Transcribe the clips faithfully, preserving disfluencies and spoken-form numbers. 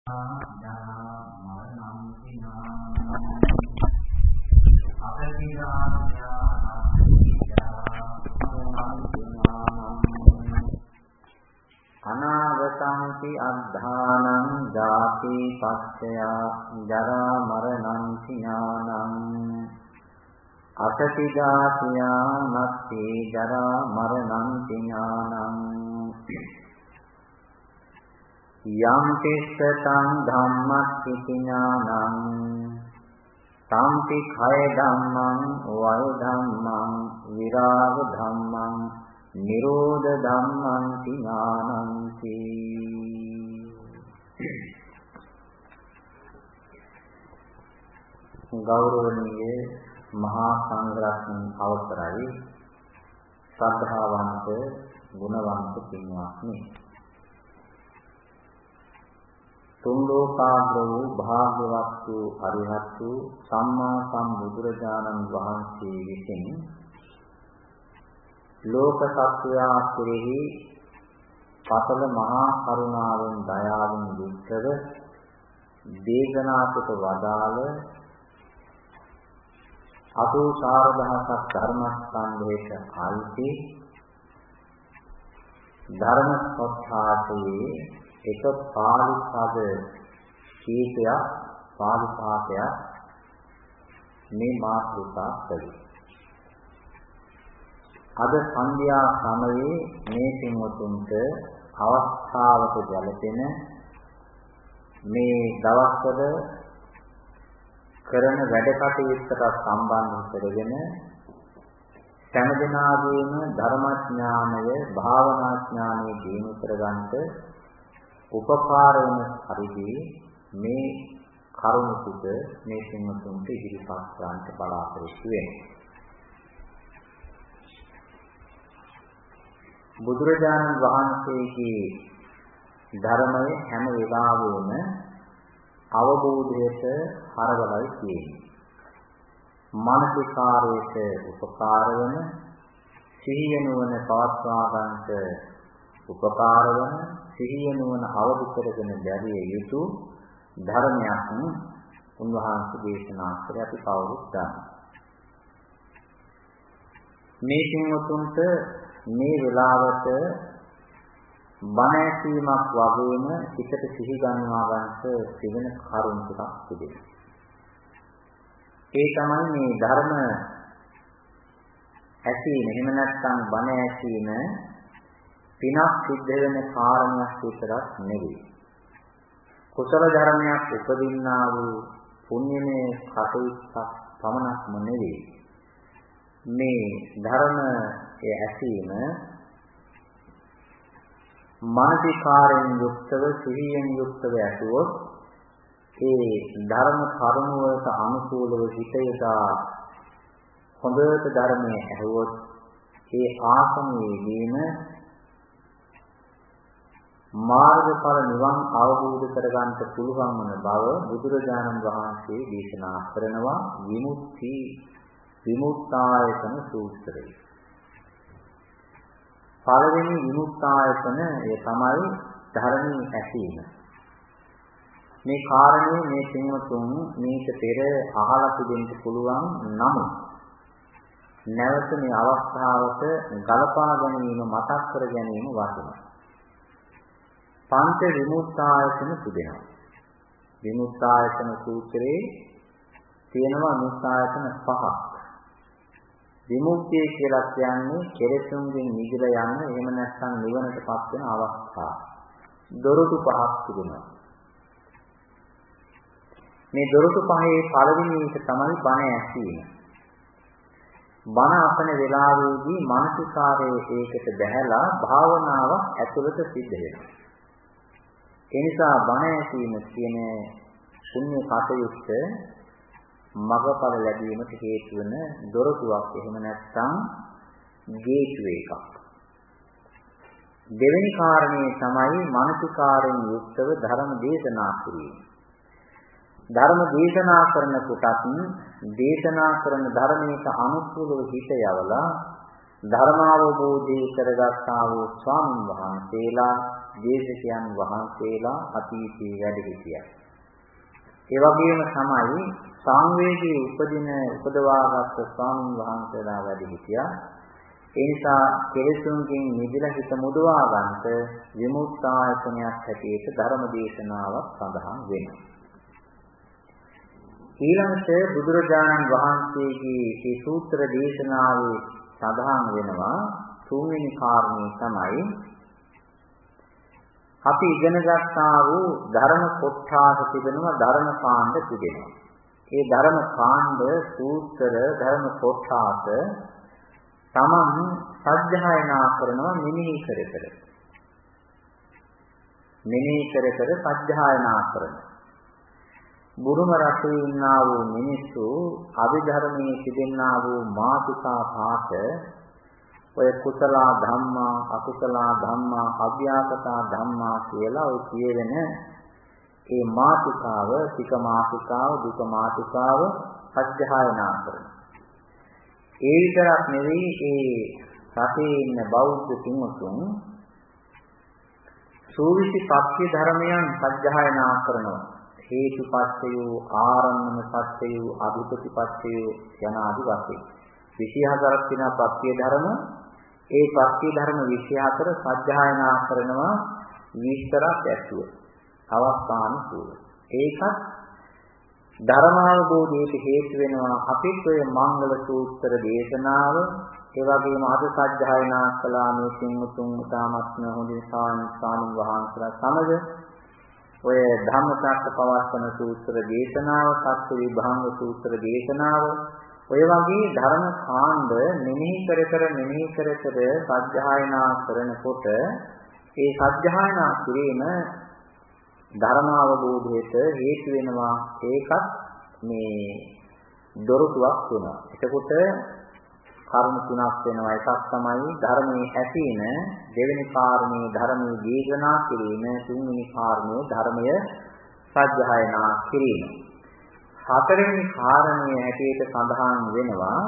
අනාගතං අද්ධානං ජාති පච්චය ජරා මරණං ඥානං අසති ජාතියා නත්ති ජරා මරණං ඥානං යම් තිස්සතං ධම්මස්ති ඥානං සම්පි khය ධම්මං වය ධම්මං විරාග ධම්මං නිරෝධ ධම්මං ඥානං ගෞරවනීය මහා සංඝරත්න අවසරයි ශ්‍රද්ධාවන්ත ගුණවන්ත පින්වත්නි තුන් ලෝකාග්‍ර වූ භාග්‍යවත් වූ අරිහත් වූ සම්මා සම්බුදුරජාණන් වහන්සේ විසින් ලෝක සත්වයා කෙරෙහි පතල මහා කරුණාවෙන් දයාවෙන් යුක්තව දේශනා කොට වදාළ අසූචාර දහසක් ධර්මස්කන්ධයට අයිති ධර්ම කොටාසේ එක පාළි පද කීපයක් පාළි පාඨයක් මේ මාතෘකා කළේ. අද සන්ධ්‍යා සමයේ මේ සිංහතුන්ට අවස්ථාවට ගැලපෙන මේ දවස්වල කරන වැඩ කටයුත්තට සම්බන්ධ කරගෙන සෑමදෙනාගේම ධර්මඥානය භාවනාඥානය දිනු කරගන්නට උපකාර වන පරිදි මේ කරුණු ටික මේ සිංහතුන්ට ඉදිරිපත් කරන්නට බලාපොරොත්තු වෙනවා. බුදුරජාණන් වහන්සේගේ ධර්මයේ හැම වෙලාවෙම අවබෝධයට හරවලයි තියෙන්නේ. මානසිකාරයට උපකාර වන, සිහිය නුවණ පවත්වා ගන්නට උපකාර වන, සිහිය නුවණ අවදි කරගෙන දැරිය යුතු ධර්මයක් උන්වහන්සේ දේශනා කර අපි කවුරුත් දන්නවා. මේ සිංහතුන්ට මේ වෙලාවට බණ ඇසීමක් වගේම හිතට සිහි ගන්නවා ගන්නට තිබෙන කරුණු ටිකක් තිබෙනවා. ඒ තමයි මේ ධර්ම ඇසීම, එහෙම නැත්නම් බණ ඇසීම පිනක් සිද්ධ වෙන කාරණයක් විතරක් නෙවෙයි. කුසල ධර්මයක් උපදින්නා වූ පුණ්‍යමය කටයුත්තක් පමණක්ම නෙවෙයි. මේ ධර්මයේ ඇසීම මානසිකාරයෙන් යුක්තව සිහියෙන් යුක්තව ඇසුවොත් ඒ ධර්ම කරුණ වලට අනුකූලව හිත යොදා හොඳට ධර්මයේ ඇහුවොත් ඒ ආසනයේදීම මාර්ගඵල නිවන් අවබෝධ කරගන්නට පුළුවන් වන බව බුදුරජාණන් වහන්සේ දේශනා කරනවා විමුක්ති විමුක්තායතන සූත්‍රයේ. පළවෙනි විමුක්තායතන ඒ තමයි ධර්මයේ ඇසීම. මේ කාරණේ මේ සිංහතුන් මේක පෙර අහලා තිබෙන්න පුළුවන් නමුත් නැවත මේ අවස්ථාවට ගලපා ගැනීම මතක් කර ගැනීම වටිනවා. පංච විමුක්තායතන තිබෙනවා. විමුක්තායතන සූත්‍රයේ තියෙනවා විමුක්තායතන පහක්. විමුක්තිය කියලා කියන්නේ කෙලෙසුන්ගෙන් නිදලා යන එහෙම නැත්නම් නිවනටපත් වෙන අවස්ථාව. දොරටු පහක් තිබෙනවා. මේ දොරටු පහේ පළවෙනි එක තමයි බණ ඇසීම. බණ අසන වෙලාවේදී මානසිකාරයේ ඒකට බැහැලා භාවනාව ඇතුළත සිද්ධ වෙනවා. ඒ නිසා බණ ඇසීම කියන පුණ්‍ය කටයුත්ත මගඵල ලැබීමට හේතු වන දොරටුවක්, එහෙම නැත්නම් ගේට්වේ එකක්. දෙවෙනි කාරණේ තමයි මානසිකාරයෙන් යුක්තව ධර්ම දේශනා කිරීම. ධර්ම දේශනා කරන කොටත් දේශනා කරන ධර්මයට අනුකූලව හිත යවලා ධර්මාවබෝධය කරගත්තා වූ ස්වාමීන් වහන්සේලා දේශකයන් වහන්සේලා අතීතයේ වැඩ සිටියා. ඒ වගේම තමයි සංවේගී උපදින උපදවාගත් ස්වාමීන් වහන්සේලා වැඩ සිටියා. ඒ නිසා කෙලෙසුන්ගෙන් නිදලා හිත මුදවා ගන්නට විමුක්තායතනයක් හැටියට ධර්ම දේශනාවක් සඳහන් වෙනවා. ඊළඟට බුදුරජාණන් වහන්සේගේ මේ සූත්‍ර දේශනාවේ සඳහන් වෙනවා තුන්වෙනි කාරණේ තමයි අපි ඉගෙන ගන්නා වූ ධර්ම කොටස තිබෙනවා ධර්ම කාණ්ඩ තිබෙනවා. ඒ ධර්ම කාණ්ඩ සූත්‍ර ධර්ම කොටස තමන් සත්‍යයනා කරනවා මෙනෙහි කර කර. මෙනෙහි කර කර සත්‍යයනා කරනවා. බුරුම රටේ ඉන්නා වූ මිනිස්සු අභිධර්මයේ තිබෙනා වූ මාතිකා පාඨ ඔය කුසල ධම්මා අකුසල ධම්මා අභ්‍යාසතා ධම්මා කියලා ඔය කියවෙන ඒ මාතිකාව තික මාතිකාව දුක මාතිකාව සත්‍යයනා කරනවා. ඒ විතරක් නෙවෙයි ඒ රටේ ඉන්න බෞද්ධ පින්වතුන් සූවිසි පක්ෂ ධර්මයන් සත්‍යයනා කරනවා. හේතුපත්‍යෝ ආරම්මන පත්‍යෝ අභිපතිපත්‍යෝ යන ආදි වශයෙන් විසි හතරක් වෙන පත්‍ය ධර්ම ඒ පත්‍ය ධර්ම විසි හතර සත්‍යයනා කරනවා විස්තරක් ඇතුව අවස්ථාන සූල. ඒකත් ධර්මාවබෝධයට හේතු වෙනවා. අපිත් ඔය මංගල සූත්‍ර දේශනාව ඒ වගේම අද සත්‍යයනා කළා මේ සිංහතුන් උදාමත්ම හොඳින් ස්වාමීන් වහන්සේලා සමග ඔය ධම්මචක්කපවත්තන සූත්‍ර දේශනාව, සත්‍ය විභංග සූත්‍ර දේශනාව, ඔය වගේ ධර්ම කාණ්ඩ මෙනෙහි කර කර මෙනෙහි කර කර සත්‍යයනා කරනකොට ඒ සත්‍යයනා කිරීම ධර්මාවබෝධයට හේතු වෙනවා. ඒකත් මේ දොරටුවක් වෙනවා. එතකොට කර්ම තුනක් වෙනවා. එකක් තමයි ධර්මයේ ඇතින, දෙවෙනි කාරණේ ධර්මයේ දීගනා කිරීම, තුන්වෙනි කාරණේ ධර්මය සත්‍යයනා කිරීම. හතරවෙනි කාරණේ හැටියට සඳහන් වෙනවා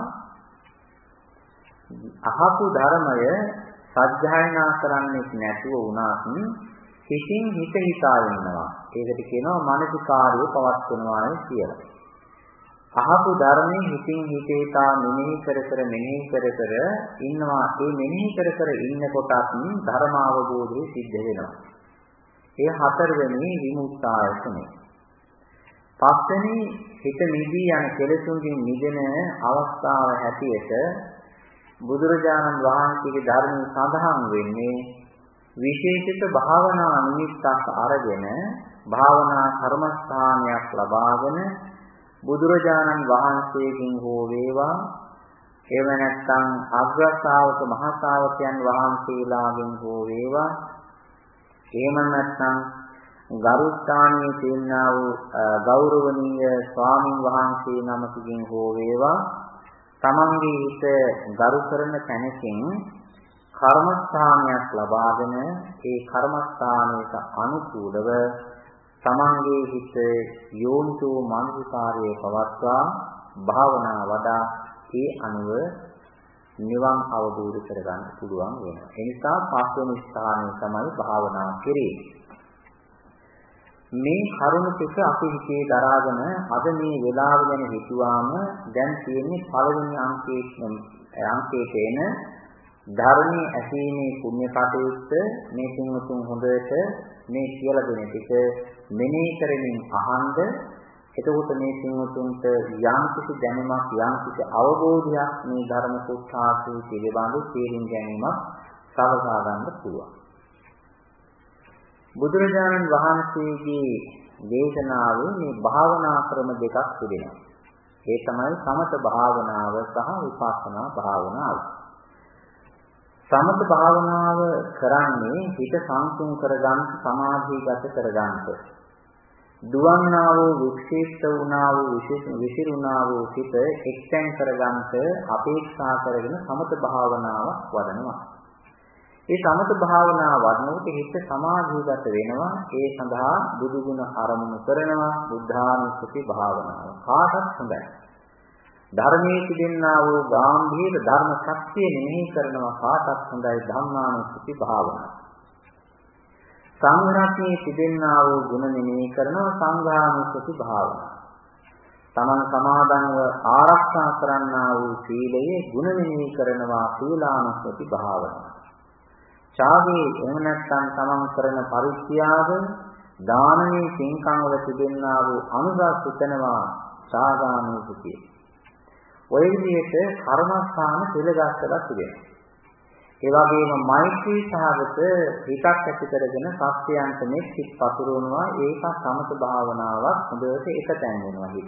අහපු ධර්මය සත්‍යයනා කරන්නේ නැතුව වුණත් හිතින් හිත හිතා ඉන්නවා. ඒකට කියනවා මානසිකාර්යය පවත්වනවා කියලා. අහපු ධර්මයේ හිතින් හිත හිතා මෙනෙහි කර කර මෙනෙහි කර කර ඉන්නවා. ඒ මෙනෙහි කර කර ඉන්න කොටත් ධර්ම අවබෝධය සිද්ධ වෙනවා. ඒ හතරවෙනි විමුක්තායතනෙ. පස්වෙනි හිත නිදී යන කෙලෙසුන්ගෙන් මිදෙන අවස්ථාව හැටියට බුදුරජාණන් වහන්සේගේ ධර්මයේ සඳහන් වෙන්නේ විශේෂිත භාවනා නිමිත්තක් අරගෙන භාවනා කර්මස්ථානයක් ලබාගෙන බුදුරජාණන් වහන්සේකින් හෝ වේවා එහෙම නැත්නම් අග්‍රශාවක මහා ශාවකයන් වහන්සේලාගෙන් හෝ වේවා එහෙම නැත්නම් ගරුස්ථානයේ තියෙනා වූ ගෞරවනීය ස්වාමින් වහන්සේ නමකකින් හෝ වේවා තමන්ගේ හිත ගරු කරන තැනකින් කර්මස්ථානයක් ලබාගෙන ඒ කර්මස්ථානයට අනුකූලව තමන්ගේ හිත යෝනිසෝ මනසිකාරයේ පවත්වා භාවනා වඩා ඒ අනුව නිවන් අවබෝධ කරගන්න පුළුවන් වෙනවා. ඒ නිසා පස්වෙනි ස්ථානය තමයි භාවනා කිරීම. මේ කරුණ ටික අපි හිතේ දරාගෙන අද මේ වෙලාව ගැන හිතුවාම දැන් තියෙන්නේ පළවෙනි අංකයේ අංකයට එන ධර්මයේ ඇසීමේ පුණ්‍ය කටයුත්ත මේ සිංහතුන් හොඳට මේ කියලා දෙන ටික මෙනෙහි කරමින් අහන්න. එතකොට මේ සිංහතුන්ට යම් කිසි දැනුමක් යම් කිසි අවබෝධයක් මේ ධර්ම කොටාසු පිළිබඳ තේරුම් ගැනීමක් සලසා ගන්න පුළුවන්. බුදුරජාණන් වහන්සේගේ දේශනාවේ මේ භාවනා ක්‍රම දෙකක් තිබෙනවා. ඒ තමයි සමත භාවනාව සහ විපස්සනා භාවනාව. සමත භාවනාව කරන්නේ හිත සංසුන් කරගන්න, සමාධිගත කරගන්න. දුවන්නා වූ වික්ෂිප්ත වුණා වූ විශේෂ විසිරුණා වූ හිත එක්තෙන් කරගන්නට අපේක්ෂා කරගෙන සමත භාවනාවක් වඩනවා. මේ සමත භාවනාව වඩනකොට හිත සමාධිගත වෙනවා. ඒ සඳහා බුදු ගුණ අරමුණු කරනවා. බුද්ධානුස්සති භාවනාව කාටත් හොඳයි. ධර්මයේ තිබෙනා වූ ගාම්භීර ධර්ම ශක්තිය මෙනෙහි කරනවා කාටත් හොඳයි. ධම්මානුස්සති භාවනාව. සංඝරත්නයේ තිබෙනා වූ ගුණ මෙනෙහි කරනවා සංඝානුස්සති භාවනාව. තමන් සමාදන්ව ආරක්ෂා කරන්නා වූ සීලයේ ගුණ මෙනෙහි කරනවා සීලානුස්සති භාවනාව. ඡාගේ එහෙම නැත්නම් තමන් කරන පරිත්‍යාග දානමේ සින්කම් වල තිබෙනා වූ අනුගත සිතනවා ඡාගානුස්සතිය. ඔය විදිහට කර්මස්ථාන පෙළගස්සලා තිබෙනවා. ඒ වගේම මෛත්‍රී සහගත හිතක් ඇති කරගෙන සත්‍යයන්ට මෙත් සිත් පතුරවනවා. ඒක සමත භාවනාවක් හොඳට එකතැන් වෙනවා හිත.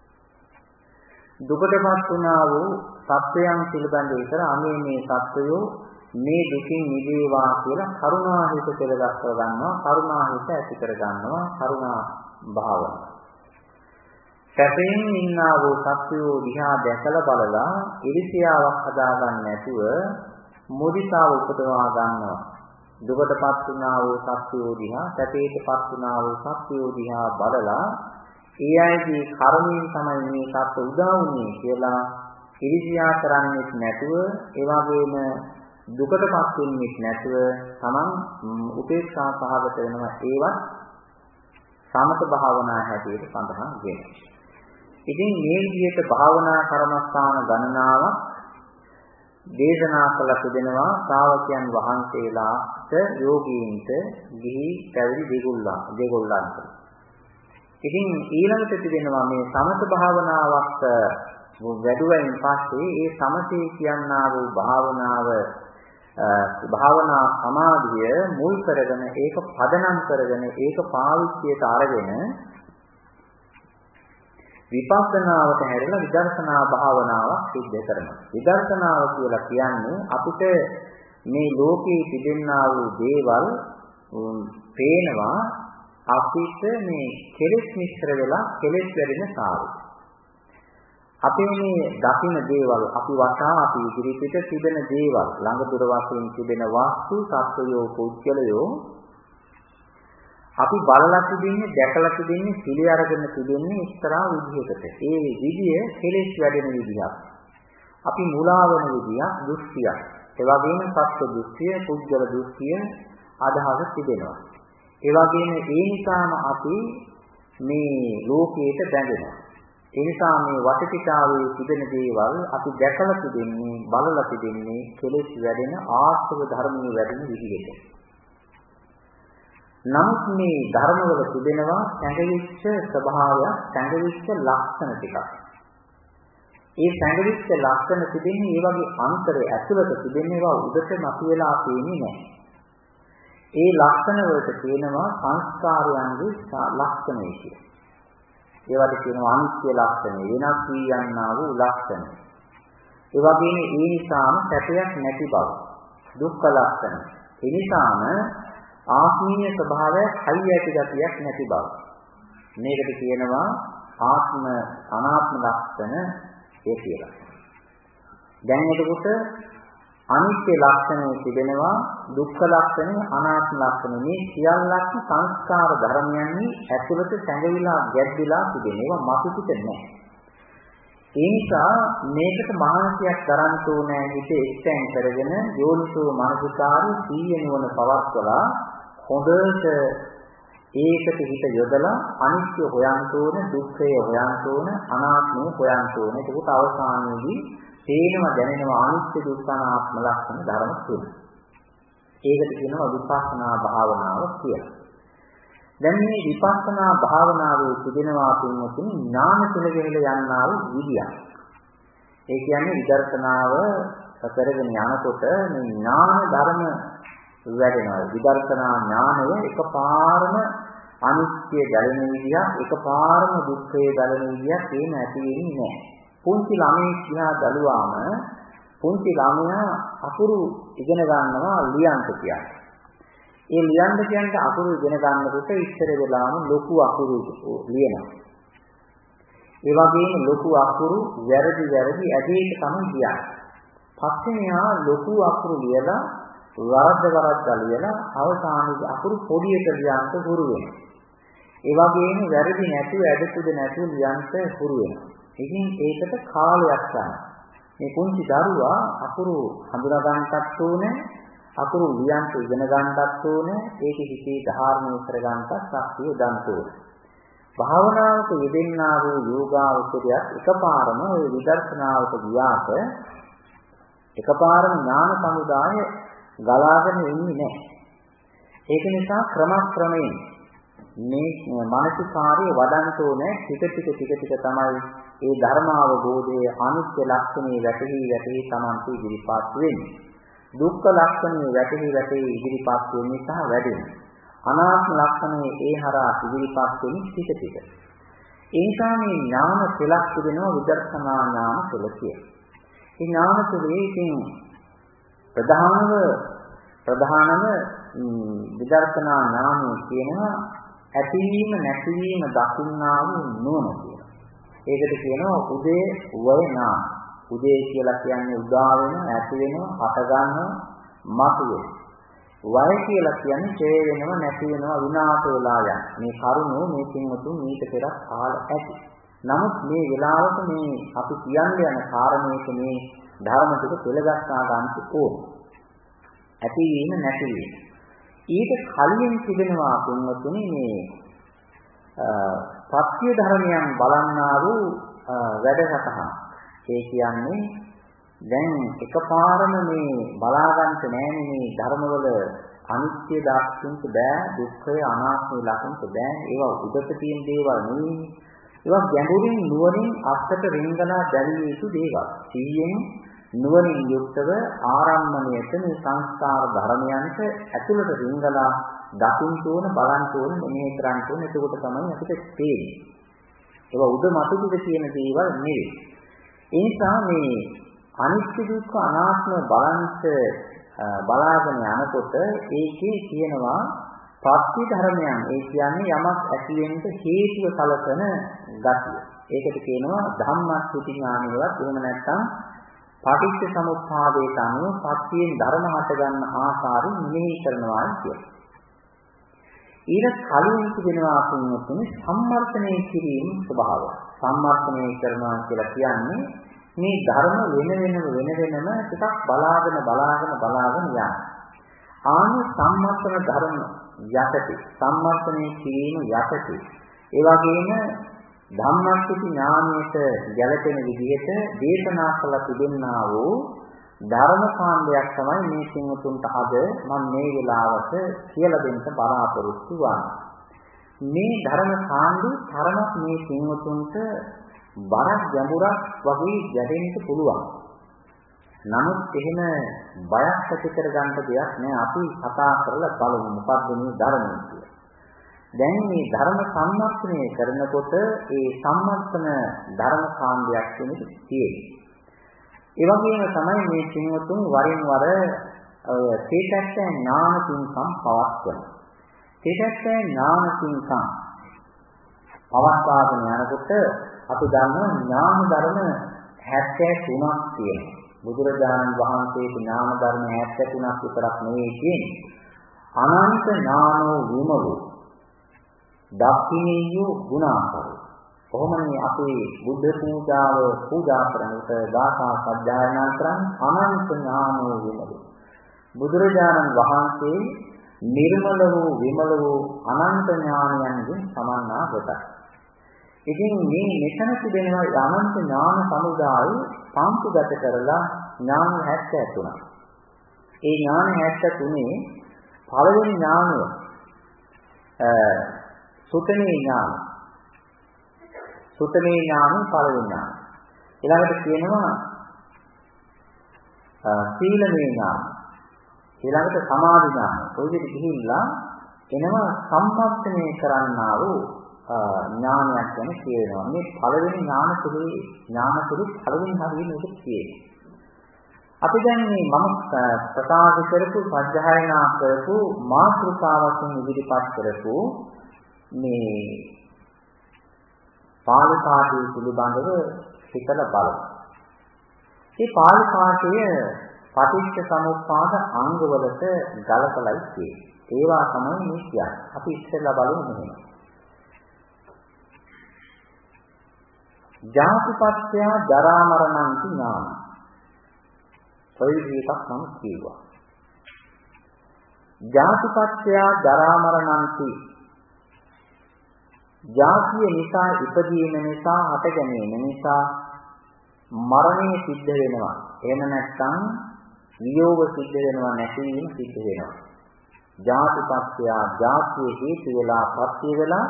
දුකටපත් වුණා වූ සත්‍යයන් පිළිබඳ විතර අනේ මේ සත්‍යයෝ මේ දුකින් මිදේවා කියලා කරුණා හිත පෙළගස්සව ගන්නවා. කරුණා හිත ඇති කර ගන්නවා. කරුණා භාවනාව. සැපෙන් ඉන්නා වූ සත්‍යෝ දිහා දැකලා බලලා ඉරිසියාවක් හදාගන්න නැතුව මුදිතාව උපදවා ගන්නවා. දුකටපත් වුණා වූ සත්‍යෝ දිහා, සැපේටපත් වුණා වූ සත්‍යෝ දිහා බලලා ඒ අයගේ කර්මයෙන් තමයි මේ සත්‍ය උදා වුනේ කියලා ඉරිසියා කරන්නේ නැතුව, ඒ වගේම දුකටපත් වෙන්නේ නැතුව තමන් උපේක්ෂා සහගත වෙනවා. ඒවත් සමත භාවනා හැටියට සඳහන් වෙනවා. ඉතින් මේ විදිහට භාවනා කර්මස්ථාන ගණනාවක් දේශනා කළ තිබෙනවා ශ්‍රාවකයන් වහන්සේලාට, යෝගීන්ට, ගිහි පැවිදි දෙගොල්ලන් දෙගොල්ලන්ට. ඉතින් ඊළඟට තිබෙනවා මේ සමත භාවනාවක් වැඩුවෙන් පස්සේ ඒ සමතේ කියනා වූ භාවනාව භාවනා සමාධිය මුල් කරගෙන ඒක පදනම් කරගෙන ඒක පාවිච්චියට අරගෙන විපස්සනාවට හැරෙලා විදර්ශනා භාවනාවක් සිද්ධ කරනවා. විදර්ශනාව කියලා කියන්නේ අපිට මේ ලෝකයේ තිබෙනා වූ දේවල් පේනවා අපිට මේ කෙලෙස් මිශ්‍ර වෙලා කෙලෙස් වැඩෙන සාරය. අපි මේ දකින්න දේවල් අපි වටා අපි ඉදිරියට තිබෙන දේවල් ළඟ දුර වශයෙන් තිබෙන වස්තු සත්වයෝ පුද්ගලයෝ අපි බලලා තිබෙන්නේ දැකලා තිබෙන්නේ පිළි අරගෙන තිබෙන්නේ එක්තරා විදිහකට. ඒ විදිය කෙලෙස් වැඩෙන විදියක්. අපි මුලාවන විදියක් දෘෂ්ටියක්. ඒ වගේම සත්‍ය දෘෂ්ටිය, පුද්ගල දෘෂ්ටිය අදහස තිබෙනවා. ඒ වගේම ඒ නිසාම අපි මේ ලෝකයට බැඳෙනවා. ඒ නිසා මේ වටපිටාවේ තිබෙන දේවල් අපි දැකලා තිබෙන්නේ, බලලා තිබෙන්නේ කෙලෙස් වැඩෙන ආශ්‍රව ධර්මයේ වැඩෙන විදිහට. නමුත් මේ ධර්මවල තිබෙනවා සංගවිච්ඡ ස්වභාවයක්, සංගවිච්ඡ ලක්ෂණ ටිකක්. ඒ සංගවිච්ඡ ලක්ෂණ තිබෙන්නේ ඒ වගේ අන්තරය ඇතුළත තිබෙන ඒවා උඩට මතුවලා පේන්නේ නැහැ. ඒ ලක්ෂණ වලට කියනවා සංස්කාරයන්ගේ ලක්ෂණය කියලා. ඒවට කියනවා අනිත්‍ය ලක්ෂණය, වෙනස් වී යන්නා වූ ලක්ෂණය. ඒ වගේම ඒ නිසාම සැපයක් නැති බව, දුක්ඛ ලක්ෂණ. ඒ නිසාම ආත්මීය ස්වභාවයක්, හයි ඇති ගතියක් නැති බව. මේකට කියනවා ආත්ම අනාත්ම ලක්ෂණ ඒ කියලා. දැන් එතකොට අනිත්‍ය ලක්ෂණය තිබෙනවා, දුක්ඛ ලක්ෂණය, අනාත්ම ලක්ෂණය. මේ සියල්ලක්ම සංස්කාර ධර්මයන්හි ඇතුළත සැඟවිලා ගැඹිලා තිබෙන ඒවා මතුපිට නැහැ. ඒ නිසා මේකට මහන්සියක් දරන්න ඕනේ හිතේ එක්තෙන් කරගෙන යෝනිසෝ මනසිකාරී සීය නුවණ පවත්වලා හොඳට ඒකට හිත යොදලා අනිත්‍ය හොයන්න ඕන, දුක්ඛය හොයන්න ඕන, අනාත්මය හොයන්න ඕන. ඒක අවසානයේදී තේනවා දැනෙනවා අනිත්‍ය දුක්ඛ අනාත්ම ලක්ෂණ ධර්ම තුන. ඒකට කියනවා විපස්සනා භාවනාව කියලා. දැන් මේ විපස්සනා භාවනාවේ තිබෙනවා කියන්නේ ඥාන තුලගෙන යන්නා වූ විදියක්. ඒ කියන්නේ විදර්ශනාව කරගෙන යනකොට මේ ඥාන ධර්ම වැඩෙනවා. විදර්ශනා ඥානය එකපාරම අනිත්‍ය දැනෙන විදියක්, එකපාරම දුක්ඛය දැනෙන විදියක් එහෙම ඇති වෙන්නේ නැහැ. පුංචි ළමයි කියලා දලුවාම පුංචි ළමයා අකුරු ඉගෙන ගන්නවා ලියන්න කියන්නේ. ඒ ලියන්න කියන්නේ අකුරු ඉගෙන ගන්නකොට ඉස්සර වෙලාම ලොකු අකුරු ලියනවා. ඒ වගේම ලොකු අකුරු වැරදි වැරදි ඇදේට තමයි කියන්නේ. පස්සේ මෙයා ලොකු අකුරු ලියලා වරද්ද වරද්ද ලියලා අවසානයේ අකුරු පොඩියට ලියන්න හුරු වෙනවා. ඒ වගේම වැරදි නැතුව ඇදතුද නැතුව ලියන්න හුරු වෙනවා. ඉතින් ඒකට කාලයක් ගන්න. මේ පුංචි දරුවා අකුරු හඳුනා ගන්නටත් ඕනේ, අකුරු ලියන්න ඉගෙන ගන්නත් ඕනේ. ඒකෙ හිතේ ධාරණය කර ගන්නත් ශක්තිය ගන්න ඕනේ. භාවනාවක යෙදෙන්නා වූ යෝගාවචරයක් එකපාරම ওই විදර්ශනාවට ගියාට එකපාරම ඥාන සමුදාය ගලාගෙන එන්නේ නැහැ. ඒක නිසා ක්‍රමක්‍රමයෙන් මේ මානසිකාර්ය වඩන්න ඕනේ. ටික ටික ටික ටික තමයි ඒ ධර්ම අවබෝධයේ අනිත්‍ය ලක්ෂණේ වැටහි වැටහි Tamante ඉදිරිපත් වෙන්නේ. දුක්ඛ ලක්ෂණේ වැටහි වැටහි ඉදිරිපත් වෙන්නේ සහ වැඩෙන්නේ. අනාත්ම ලක්ෂණේ ඒ හරහා ඉදිරිපත් වෙන්නේ ටික ටික. ඒ නිසා මේ ඥාන පෙළක් තිබෙනවා විදර්ශනා ඥාන පෙළ කියලා. මේ ඥාන පෙළේ ඉතින් ප්‍රධානව ප්‍රධානම විදර්ශනා ඥානය කියනවා ඇතිවීම නැතිවීම දකින්නා වූ නුවණ කියලා. ඒකට කියනවා උදේ වය ඥාන. උදේ කියලා කියන්නේ උදා වෙන, ඇති වෙන, හට ගන්න, මතුවේ. වය කියලා කියන්නේ ඡේ වෙනව, නැති වෙනව, විනාශ වෙලා යන. මේ කරුණෝ මේ පින්වතුන් මේක පෙරක් කාල ඇති. නමුත් මේ වෙලාවට මේ අපි කියන්නේ යන කාරණේක මේ ධර්ම ටික පෙළගස්සා ගන්න ඕන. ඇතිවීම නැතිවීම. ඊට කලින් තිබෙනවා පින්වතුනි මේ සත්‍ය ධර්මයන් බලන්නා වූ වැඩසටහන. ඒ කියන්නේ දැන් එකපාරම මේ බලා ගන්නට නෑනේ මේ ධර්මවල අනිත්‍ය දක්ෂින්ට බෑ, දුක්ඛය අනාත්මය ලක්ෂින්ට බෑ. ඒවා උදට තියෙන දේවල් නෙවෙයි. ඒවා ගැඹුරින් නුවණින් අත්තට රිංගලා දැරිය යුතු දේවල්. සිහියෙන් නුවණින් යුක්තව ආරම්මණයට මේ සංස්කාර ධර්මයන්ට ඇතුළට රිංගලා දකින්න ඕන, බලන්න ඕන, මෙහෙ කරන්න ඕන. එතකොට තමයි අපිට තේරෙන්නේ. ඒවා උද මතුපිට කියන දේවල් නෙවෙයි. ඒ නිසා මේ අනිත්‍ය දුක්ඛ අනාත්ම බලන්ත බලාගෙන යනකොට ඒකේ කියනවා ප්‍රත්‍ය ධර්මයන්. ඒ කියන්නේ යමක් ඇති වෙන්න හේතුව සලකන ගතිය. ඒකට කියනවා ධම්මස්සුති ඥානයවත්. එහෙම නැත්නම් පටිච්ච සමුප්පාදයට අනුව සත්‍යයෙන් ධර්ම හට ගන්න ආකාරයෙන් මෙහි කරනවා කියන්නේ. ඊට කලින් තිබෙනවා කියන්නේ සම්මර්ථනය කිරීම ස්වභාවය. සම්මර්ථනය කරනවා කියලා කියන්නේ මේ ධර්ම වෙන වෙනම වෙන වෙනම ටිකක් බලාගෙන බලාගෙන බලාගෙන යන. ආනි සම්මර්ථන ධර්ම යටතේ සම්මර්ථනය කිරීම යටතේ ඒ වගේම ධම්මස්සති ඥානයට ගැලපෙන විදිහට දේශනා කළ තිබෙනා වූ ධර්ම කාණ්ඩයක් තමයි මේ සිංහතුන්ට අද මම මේ වෙලාවට කියලා දෙන්න බලාපොරොත්තු වන්නේ. මේ ධර්ම කාණ්ඩු තරමක් මේ සිංහතුන්ට බරක් ගැඹුරක් වගේ ගැටෙන්න පුළුවන්. නමුත් එහෙම බයක් ඇති කර ගන්න දෙයක් නෑ. අපි කතා කරලා බලමු මොකක්ද මේ ධර්මය කියලා. දැන් මේ ධර්ම සම්මර්ථනය කරනකොට ඒ සම්මර්ථන ධර්ම කාණ්ඩයක් වෙනක තියෙන්නේ. ඒ වගේම තමයි මේ සිංහතුන් වරින් වර තේතස්ස ඥාන තුන්කම් පවත්වන. තේතස්ස ඥාන තුන්කම් පවත්වාගෙන යනකොට අපි දන්නවා ඥාන ධර්ම හැත්තෑ තුනක් තියෙනවා. බුදුරජාණන් වහන්සේගේ ඥාන ධර්ම හැත්තෑ තුනක් විතරක් නෙවෙයි තියෙන්නේ. අනන්ත ඥානෝ විමලෝ දක්ඛිනියෝ ගුණාකරෝ. කොහොමනේ අපි බුද්ධ පූජාව පූජා කරනකොට ගාථා සජ්ජායනා කරන්නේ අනන්ත ඥානෝ විමලෝ. බුදුරජාණන් වහන්සේ නිර්මල වූ විමල වූ අනන්ත ඥානයන්ගෙන් සමන්නාගතයි. ඉතින් මේ මෙතන තිබෙනවා අනන්ත ඥාන සමුදාය සම්පූර්ණගත කරලා ඥාන හැත්තෑ තුනක්. ඒ ඥාන හැත්තෑ තුනේ පළවෙනි ඥානය සුතමේ ඥාන. සුතමේ ඥාන පළවෙනි ඥාන. ඊළඟට කියනවා සීලමේ ඥාන. ඊළඟට සමාධි ඥාන. ඔය විදිහට ගිහිල්ලා එනවා සම්පත්තනේ කරන්නා වූ ඥානයක් ගැන කියනවා. මේ පළවෙනි ඥාන තුනේ ඥාන තුනේ පළවෙනි හරියට මේක කියනවා. අපි දැන් මේ මම ප්‍රකාශ කරපු සත්‍යයනා කරපු මාතෘකාවකින් ඉදිරිපත් කරපු මේ පාළි පාඨය පිළිබඳව හිතලා බලමු. මේ පාළි පාඨය පටිච්ච සමුප්පාද අංගවලට ගලපලා ඉන්නේ. ඒවා තමයි මේ කියන්නේ. අපි ඉස්සෙල්ලා බලමු මෙහෙම. ජාතිපත්‍ය ජරා මරණන්ති ඥාන. ඔය විදිහට මම කියුවා. ජාතිපත්‍ය ජරා මරණන්ති. ජාතිය නිසා ඉපදීම නිසා හට ගැනීම නිසා මරණය සිද්ධ වෙනවා. එහෙම නැත්නම් වියෝග සිද්ධ වෙනවා, නැතිවීම සිද්ධ වෙනවා. ජාතිපත්‍ය ජාතිය හේතු වෙලා පත්‍ය වෙලා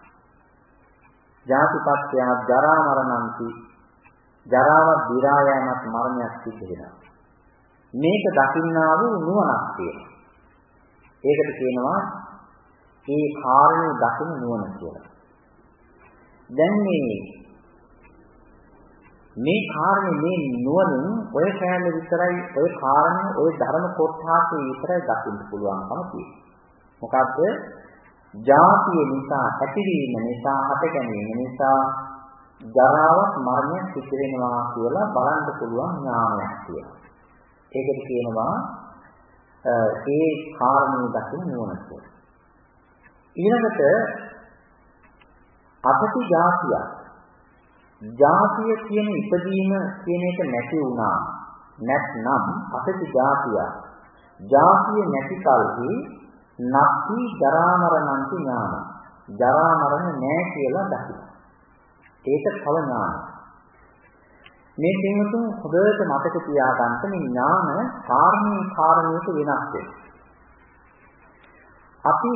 ජාතිපත්‍ය ජරා මරණන්ති. ජරාවත් දි รา යෑමත් මරණයක් සිද්ධ වෙනවා. මේක දකින්නා වූ නුවණක් තියෙනවා. ඒකට කියනවා ඒ කාරණේ දකින නුවණ කියලා. දැන් මේ මේ කාරණේ මේ නුවණින් ඔය කෑල්ල විතරයි ඔය කාරණේ ඔය ධර්ම කොටහසේ විතරයි දකින්න පුළුවන්කම තියෙන්නේ. මොකද්ද? ජාතිය නිසා ඇතිවීම නිසා හට ගැනීම නිසා ජරාවත් මරණයක් සිද්ධ වෙනවා කියලා බලන්න පුළුවන් ඥානයක් තියෙනවා. ඒකට කියනවා ඒ කාරණේ දකින නුවණ කියලා. ඊළඟට අපටි ජාතිය. ජාතිය කියන ඉපදීම කියන එක නැති වුණා. නැත්නම් අපටි ජාතිය. ජාතිය නැති කල්හි නැති ජරා මරණන්ති ඥාන. ජරා මරණ නැහැ කියලා දකින්න. ඒක තව ඥාන. මේ දෙන්නතුන් හොඳට මතක තියාගන්න මේ ඥාන කාරණේ කාරණේට වෙනස් වෙනවා. අපි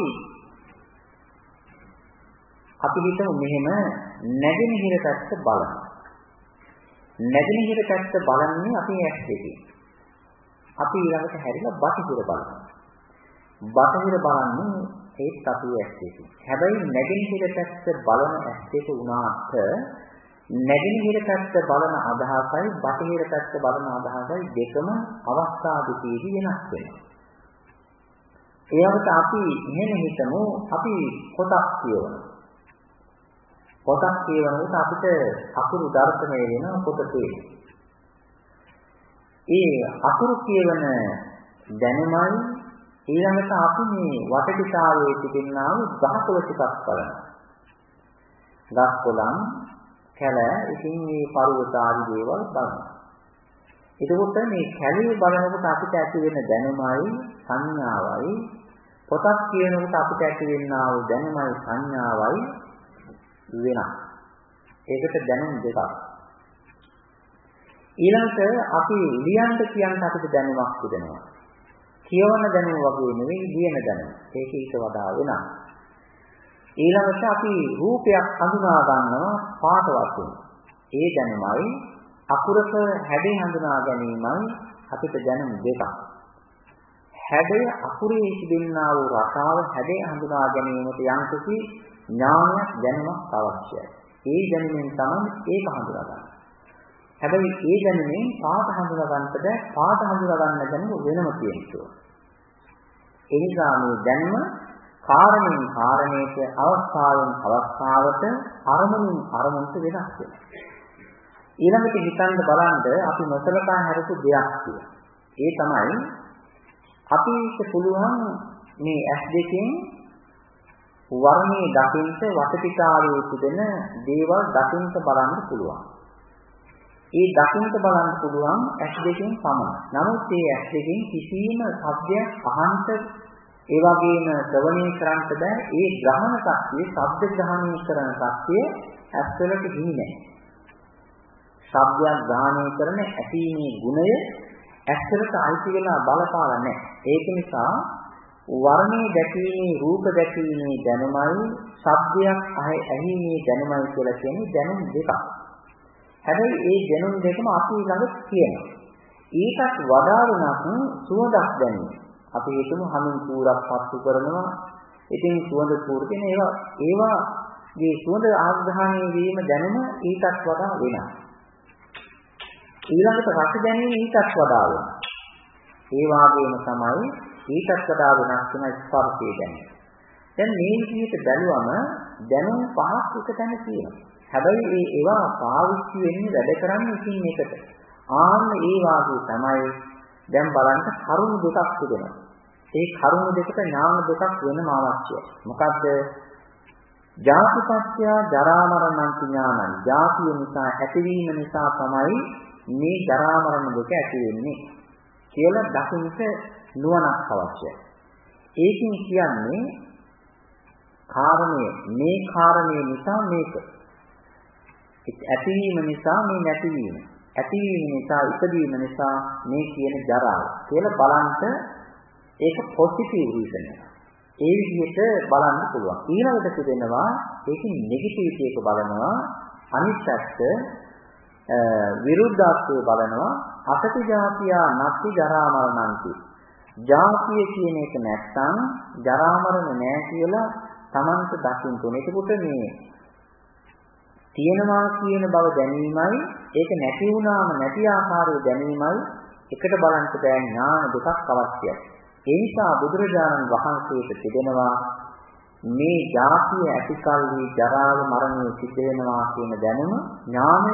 අපි හිතමු මෙහෙම නැගෙනහිර පැත්ත බලන. නැගෙනහිර පැත්ත බලන්නේ අපි ඇස් දෙකෙන්. අපි ඊළඟට හැරිලා බටහිර බලනවා. බටහිර බලන්නේ ඒත් අපි ඇස් දෙකෙන්. හැබැයි නැගෙනහිර පැත්ත බලන ඇස් දෙක උනාට නැගෙනහිර පැත්ත බලන අදහසයි බටහිර පැත්ත බලන අදහසයි දෙකම අවස්ථා දෙකේදී වෙනස් වෙනවා. ඒකට අපි මෙහෙම හිතමු අපි පොතක් කියවනවා. පොතක් කියවනකොට අපිට අකුරු දර්ශනය වෙන පොත තියෙනවා. ඒ අකුරු කියවන දැනුමයි ඊළඟට අපි මේ වටපිටාවේ තිබෙනා වූ ගහකොළ ටිකක් බලනවා. ගස්කොළන් කැල ඉතින් මේ පර්වත ආදී දේවල් බලනවා. එතකොට මේ කැලේ බලනකොට අපිට ඇති වෙන දැනුමයි සංඥාවයි පොතක් කියනකොට අපිට ඇති වෙනා වූ දැනුමයි සංඥාවයි වෙනස්. ඒකට දැනුම් දෙකක්. ඊළඟට අපි ලියන්න කියන්න අපිට දැනුමක් තිබෙනවා. කියවන දැනුම වගේ නෙවෙයි ලියන දැනුම. ඒක ඊට වඩා වෙනස්. ඊළඟට අපි රූපයක් හඳුනා ගන්නවා පාට වශයෙන්. ඒ දැනුමයි අකුරක හැඩය හඳුනා ගැනීමයි අපිට දැනුම් දෙකක්. හැඩය අකුරේ තිබෙනා වූ රසාව හැඩය හඳුනා ගැනීමට යම්කිසි ඥානයක් දැනුමක් අවශ්‍යයි. ඒ දැනුමෙන් තමයි ඒක හඳුනා ගන්න. හැබැයි ඒ දැනුමෙන් පාට හඳුනා ගන්නට බෑ. පාට හඳුනා ගන්න දැනුම වෙනම තියෙනවා. ඒ නිසා මේ දැනුම කාරණෙන් කාරණයට අවස්ථාවෙන් අවස්ථාවට අරමුණින් අරමුණට වෙනස් වෙනවා. ඊළඟට හිතන්න බලන්න අපි නොසලකා හැරපු දෙයක් තියෙනවා. ඒ තමයි අපිට පුළුවන් මේ ඇස් දෙකෙන් වර්ණයේ දකින්ට වටපිටාවේ තිබෙන දේවල් දකින්ට බලන්න පුළුවන්. ඒ දකින්ට බලන්න පුළුවන් ඇස් දෙකෙන් පමණයි. නමුත් මේ ඇස් දෙකෙන් කිසිම ශබ්දයක් අහන්නට ඒ වගේම ශ්‍රවණය කරන්නට බෑ. ඒ ග්‍රහණ ශක්තිය, ශබ්ද ග්‍රහණය කරන ශක්තිය ඇස්වලට හිමි නැහැ. ශබ්දයක් ග්‍රහණය කරන ඇසීමේ ගුණය ඇස්වලට අයිති වෙලා බලපාලා නැහැ. ඒක නිසා වර්ණයේ දැකීමේ රූප දැකීමේ දැනුමයි ශබ්දයක් ඇහිීමේ දැනුමයි කියලා කියන්නේ දැනුම් දෙකක්. හැබැයි මේ දැනුම් දෙකම අපි ළඟ තියෙනවා. ඊටත් වඩා වෙනස් සුවඳක් දැනෙනවා. අපි හිතමු හමින් කූරක් පත්තු කරනවා. ඉතින් සුවඳ කූර කියන ඒවා ඒවා මේ සුවඳ ආග්‍රහණය වීම දැනුම ඊටත් වඩා වෙනස්. ඊළඟට රස දැනීම ඊටත් වඩා වෙනස්. ඒ වගේම තමයි ඊටත් වඩා වෙනස් වෙන ස්පර්ශය දැනෙන. දැන් මේ විදිහට බැලුවම දැනුම් පහක් එක තැන තියෙනවා. හැබැයි මේ ඒවා පාවිච්චි වෙන්නේ වැඩ කරන්නේ ඉතින් එකට. ආන්න ඒ වාගේ තමයි දැන් බලන්න කරුණු දෙකක් තිබෙනවා. ඒ කරුණු දෙකට ඥාන දෙකක් වෙනම අවශ්‍යයි. මොකද්ද? ජාතිපත්‍ය ජරා මරණ ඥානං. ජාතිය නිසා ඇතිවීම නිසා තමයි මේ ජරා මරණ දෙක ඇති වෙන්නේ කියලා දකින්නට නුවණක් අවශ්‍යයි. ඒකින් කියන්නේ කාරණය මේ කාරණය නිසා මේක. ඇතිවීම නිසා මේ නැතිවීම. ඇතිවීම නිසා ඉපදීම නිසා මේ කියන ජරාව කියලා බලන්න ඒක පොසිටිව් රීසන් එක. ඒ විදිහට බලන්න පුළුවන්. ඊළඟට කියනවා ඒකේ නෙගටිවිටි එක බලනවා අනිත් පැත්ත විරුද්ධත්වය බලනවා අසති ජාතියා නැති ජරා මරණන්ති. ජාතිය කියන එක නැත්තම් ජරා මරණ නෑ කියලා Tamanට දකින්න ඕනේ. ඒකට මේ තියෙනවා කියන බව දැනීමයි ඒක නැති වුණාම නැති ආකාරය දැනීමයි එකට බලන්න බෑ ඥාන දෙකක් අවශ්‍යයි. ඒ නිසා බුදුරජාණන් වහන්සේට තිබෙනවා මේ ජාතිය ඇතිකල්හි ජරාව මරණය සිද්ධ වෙනවා කියන දැනුම ඥානය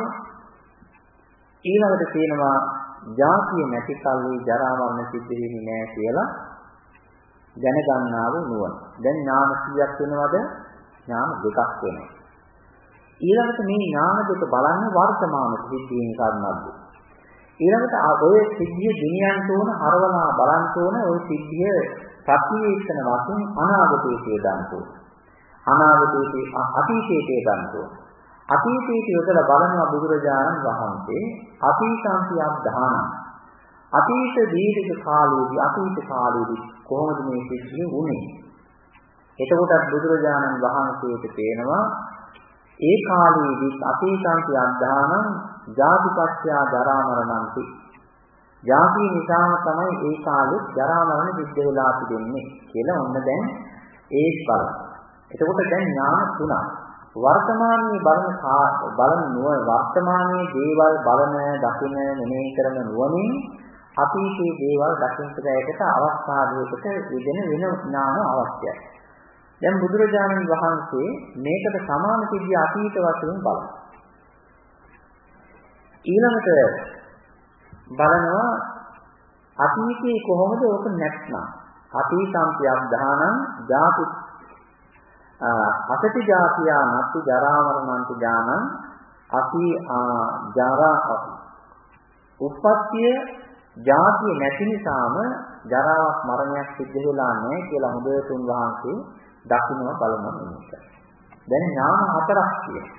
ඊළඟට තියෙනවා ජාතිය නැතිකල්හි ජරා මරණ සිද්ධ වෙන්නේ නැහැ කියලා දැනගන්නා වූ නුවණ. දැන් ඥාන කීයක් වෙනවද? ඥාන දෙකක් වෙනවා. ඊළඟට මේ ඥාන දෙක බලන්නේ වර්තමාන සිද්ධීන් කර්මද්ද. ඊළඟට ඔය සිද්ධිය ගෙනියන්න ඕන හරවලා බලන්න ඕන ඔය සිද්ධිය ප්‍රතිවේක්ෂණ වශයෙන් අනාගතයේ තියදන්න ඕන. අනාගතයේ අතීතයේ තියදන්න ඕන. අතීතයේ යොදලා බලනවා බුදුරජාණන් වහන්සේ අතීතාන්ති අධාන. අතීත දීර්ඝ කාලයේදී අතීත කාලයේදී කොහොමද මේ සිද්ධිය වුනේ? එතකොට බුදුරජාණන් වහන්සේට පේනවා ඒ කාලයේදී අතීතාන්ති අධානං ජාතිපත්‍ය ජරා මරණන්ති. ජාතිය නිසාම තමයි ඒ කාලෙත් ජරා මරණ සිද්ධ වෙලා තිබෙන්නේ කියලා ඔන්න දැන් ඒ බලන්න. එතකොට දැන් ඥාන තුනක්. වර්තමානයේ බලන බලන නුවණ වර්තමානයේ දේවල් බලන දකින මෙනෙහි කරන නුවණින් අතීතයේ දේවල් දකින්නට ඇයට අවස්ථාවයකට යෙදෙන වෙන ඥාන අවශ්‍යයි. දැන් බුදුරජාණන් වහන්සේ මේකට සමාන සිද්ධිය අතීත වශයෙන් බලනවා. ඊළඟට බලනවා අතීතයේ කොහොමද ඕක නැත්නම් අතීතම්පි අධානං ජාති අසති ජාතියා නැති ජරා මරණන්ති ඥානං අති ජරා අති උප්පත්තිය ජාතිය නැති නිසාම ජරාවක් මරණයක් සිද්ධ වෙලා නැහැ කියලා හොඳට උන්වහන්සේ දකින්න බලනවා මේක. දැන් ඥාන හතරක් තියෙනවා.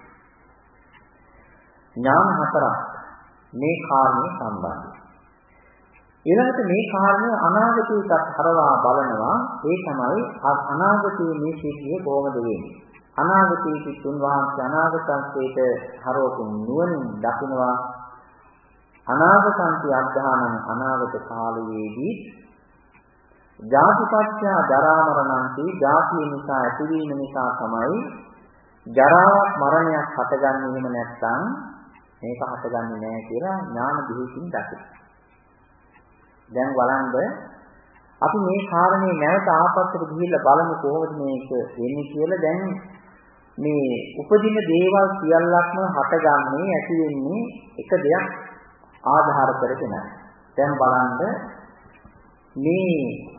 ඥාන හතරක් මේ කාරණේ සම්බන්ධයි. ඊළඟට මේ කාරණය අනාගතයට හරවා බලනවා. ඒ තමයි අනාගතයේ මේ සිද්ධිය කොහොමද වෙන්නේ? අනාගතයේ තුන්වහන්සේ අනාගතන්තයට හරවපු නුවණින් දකිනවා අනාගතන්ති අධ්‍යානන අනාගත කාලයේදී ජාතිපත්‍ය ජරා මරණන්ති ජාතිය නිසා ඇතිවීම නිසා තමයි ජරාවක් මරණයක් හටගන්නේ. එහෙම නැත්නම් මේක හටගන්නේ නැහැ කියලා ඥාන දිහිකින් දකිනවා. දැන් බලන්න අපි මේ කාරණේ නැවත ආපස්සට ගිහිල්ලා බලමු කොහොමද මේක වෙන්නේ කියලා. දැන් මේ උපදින දේවල් සියල්ලක්ම හටගන්නේ ඇති වෙන්නේ එක දෙයක් ආධාර කරගෙන. දැන් බලන්න මේ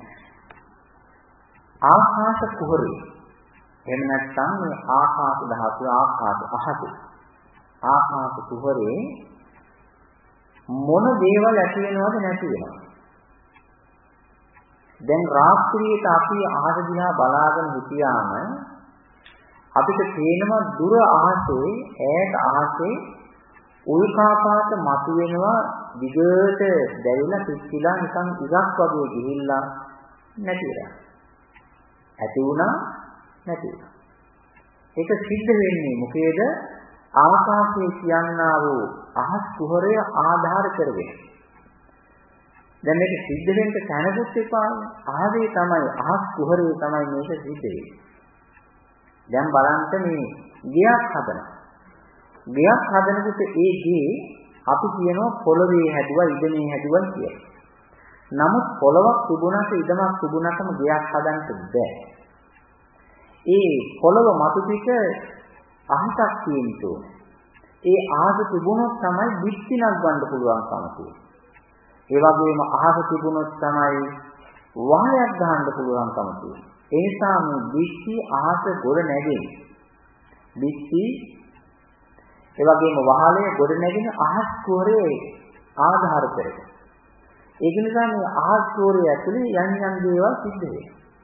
ආකාශ කුහරේ එහෙම නැත්නම් මේ ආකාශ ධාතුව ආකාශ අහතු ආකාශ කුහරේ මොන දේවල් ඇති වෙනවද නැති වෙනවද? දැන් රාත්‍රියේට අපි අහස දිහා බලාගෙන හිටියාම අපිට පේනවා දුර අහසේ ඈත අහසේ උල්කාපාත මතුවෙනවා දිගට දැවිලා පිච්චිලා නිකන් ඉරක් වගේ ගිහිල්ලා නැති වෙනවා. ඇති වුණා නැති වුණා. ඒක සිද්ධ වෙන්නේ මොකේද? ආකාශයේ කියනා වූ අහස් කුහරය ආධාර කරගෙන. දැන් මේක සිද්ධ වෙන්න තැනකුත් එපා. ආවේ තමයි අහස් කුහරේ තමයි මේක සිද්ධ වෙන්නේ. දැන් බලන්න මේ ගියක් හදනවා. ගියක් හදනකොට ඒ ගේ අපි කියනවා පොළවේ හැදුවා ඉදමේ හැදුවා කියලා. නමුත් පොළවක් තිබුණාට ඉදමක් තිබුණාටම ගියක් හදන්න බෑ. ඒ පොළව මතු පිට අහසක් තියෙන්න ඕනේ. ඒ අහස තිබුණොත් තමයි දික්තිනක් ගන්න පුළුවන්කම තියෙන්නේ. ඒ වගේම අහස තිබුණොත් තමයි වහයක් ගන්න පුළුවන්කම තියෙන්නේ. ඒ නිසා මේ දික්ති අහස ගොඩ නැගෙන්නේ. දික්ති ඒ වගේම වහලේ ගොඩ නැගෙන අහස් කුහරේ ආධාර කරගෙන. ඒක නිසා මේ අහස් කුහරේ ඇතුලේ යම් යම් දේවල් සිද්ධ වෙනවා.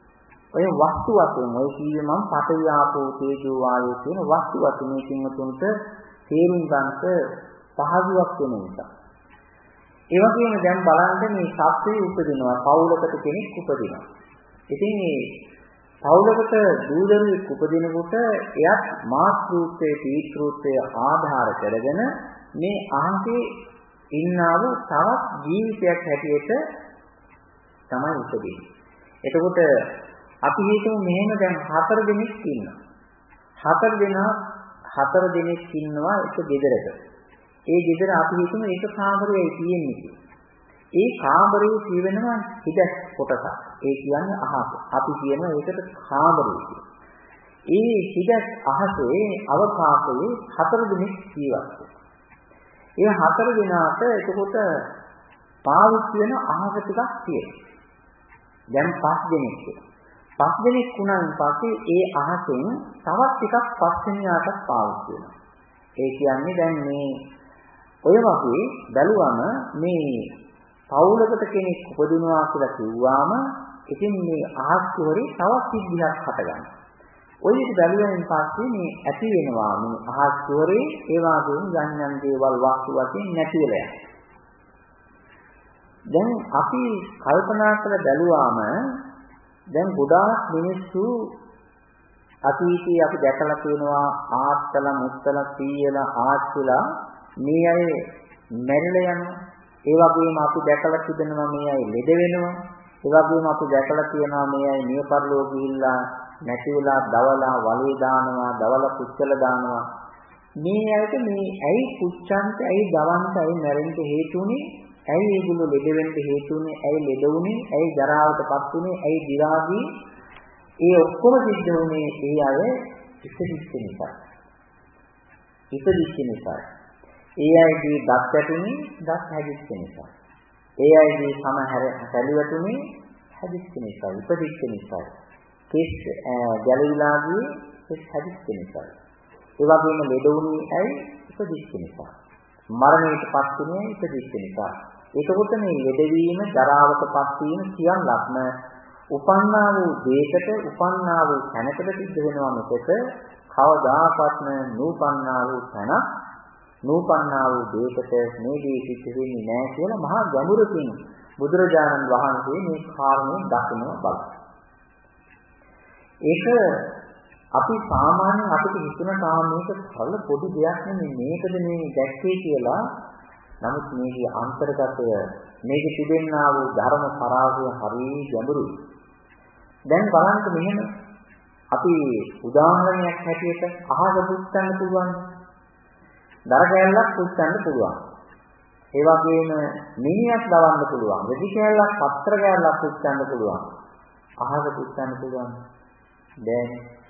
ඔය වස්තු වශයෙන් ඔය කීවේ මම පඨවි ආපෝ තේජෝ වායෝ කියන වස්තු වශයෙන් කින්වතුන්ට තේරුම් ගන්නට පහසුවක් වෙන නිසා. ඒ වගේම දැන් බලන්න මේ සත්‍යය උපදිනවා පෞලකට කෙනෙක් උපදිනවා. ඉතින් මේ පෞලකට දූදරුවෙක් උපදිනකොට එයත් මාතෘත්වයේ පීතෘත්වයේ ආධාර කරගෙන මේ අහසේ ඉන්නා වූ තවත් ජීවිතයක් හැටියට තමයි උපදින්නේ. එතකොට අපි හිතමු මෙහෙම දැන් හතර දෙනෙක් ඉන්නවා. හතර දෙනා හතර දෙනෙක් ඉන්නවා එක ගෙදරක. ඒ ගෙදර අපි හිතමු ඒක කාමරයයි තියෙන්නේ කියලා. ඒ කාමරේ කියවෙනවා හිඩස් කොටසක්. ඒ කියන්නේ අහස. අපි කියනවා ඒකට කාමරය කියලා. ඒ හිඩස් අහසේ අවකාශයේ හතර දෙනෙක් ජීවත් වෙනවා. ඒ හතර දෙනාට එතකොට පාවිච්චි වෙන අහස ටිකක් තියෙනවා. දැන් පස් දෙනෙක් කියලා. පස් දෙනෙක් වුණාන් පස්සේ ඒ අහසෙන් තවත් ටිකක් පස් දෙනාට පාවිච්චි වෙනවා. ඒ කියන්නේ දැන් මේ ඔය වගේ බැලුවම මේ පෞලකට කෙනෙක් උපදිනවා කියලා කිව්වාම ඉතින් මේ අහස් කුහරේ තවත් සිද්ධියක් හටගන්නවා. ඔය විදිහට බැලුවෙන් පස්සේ මේ ඇති වෙනවා මේ අහස් කුහරේ ඒ වගේම යන්යන් දේවල් වස්තු වශයෙන් නැති වෙලා යනවා. දැන් අපි කල්පනා කරලා බැලුවාම දැන් ගොඩාක් මිනිස්සු අතීතයේ අපි දැකලා තියෙනවා ආත්තල මුත්තල සීයලා ආච්චිලා මේ අය මැරිලා යනවා. ඒ වගේම අපි දැකලා තිබෙනවා මේ අය ලෙඩ වෙනවා. ඒ වගේම අපි දැකලා තියෙනවා මේ අය මිය පරලෝ ගිහිල්ලා නැති වෙලා දවලා වලේ දානවා, දවලා පුච්චල දානවා. මේ අයට මේ ඇයි පුච්චන්ට, ඇයි දවන්ට, ඇයි මැරෙන්න හේතුුනේ? ඇයි ඒගොල්ලෝ ලෙඩ වෙන්න හේතුුනේ? ඇයි ලෙඩ වුනේ? ඇයි ජරාවටපත් වුනේ? ඇයි දි รา දී? ඒ ඔක්කොම සිද්ධ වුනේ ඒ අය ඉපදිච්ච නිසා. ඉපදිච්ච නිසා. ඒ අයගේ දත් ඇතුනේ දත් හැදිච්ච නිසා. ඒ අයගේ සම හැලුවතුනේ හැදිච්ච නිසා. ඉපදිච්ච නිසා. කෙස් ගැලවිලා ගියේ කෙස් හැදිච්ච නිසා. ඒ වගේම ලෙඩ වුනේ ඇයි? ඉපදිච්ච නිසා. මරණයටපත් වුනේ ඉපදිච්ච නිසා. ඒකකොට මේ ලෙඩවීම, ජරාවටපත් වීම සියල්ලක්ම උපන්නා වූ දේකට, උපන්නා වූ තැනකට සිද්ධ වෙනවා මිසක කවදාකවත්ම නූපන්නා වූ තැන, නූපන්නා වූ දේකට මේ දේ සිද්ධ වෙන්නේ නැහැ කියලා මහා ගැඹුරකින් බුදුරජාණන් වහන්සේ මේ කාරණේ දක්වනවා බලන්න. ඒක අපි සාමාන්‍යයෙන් අපිට හිතන තාම මේක සරල පොඩි දෙයක් නෙමෙයි, මේකද මේ දැක්කේ කියලා. නමුත් මේකේ අන්තර්ගතය, මේකේ තිබෙනා වූ ධර්ම පරාසය හරිය ගැඹුරුයි. දැන් බලන්න මෙහෙම අපි උදාහරණයක් හැටියට අහස පුච්චන්න පුළුවන්. දර කෑල්ලක් පුච්චන්න පුළුවන්. ඒ වගේම මිනිහක් දවන්න පුළුවන්. වෙඩි කෑල්ලක්, පත්‍ර කෑල්ලක් පුච්චන්න පුළුවන්. අහස පුච්චන්න පුළුවන්. දැන්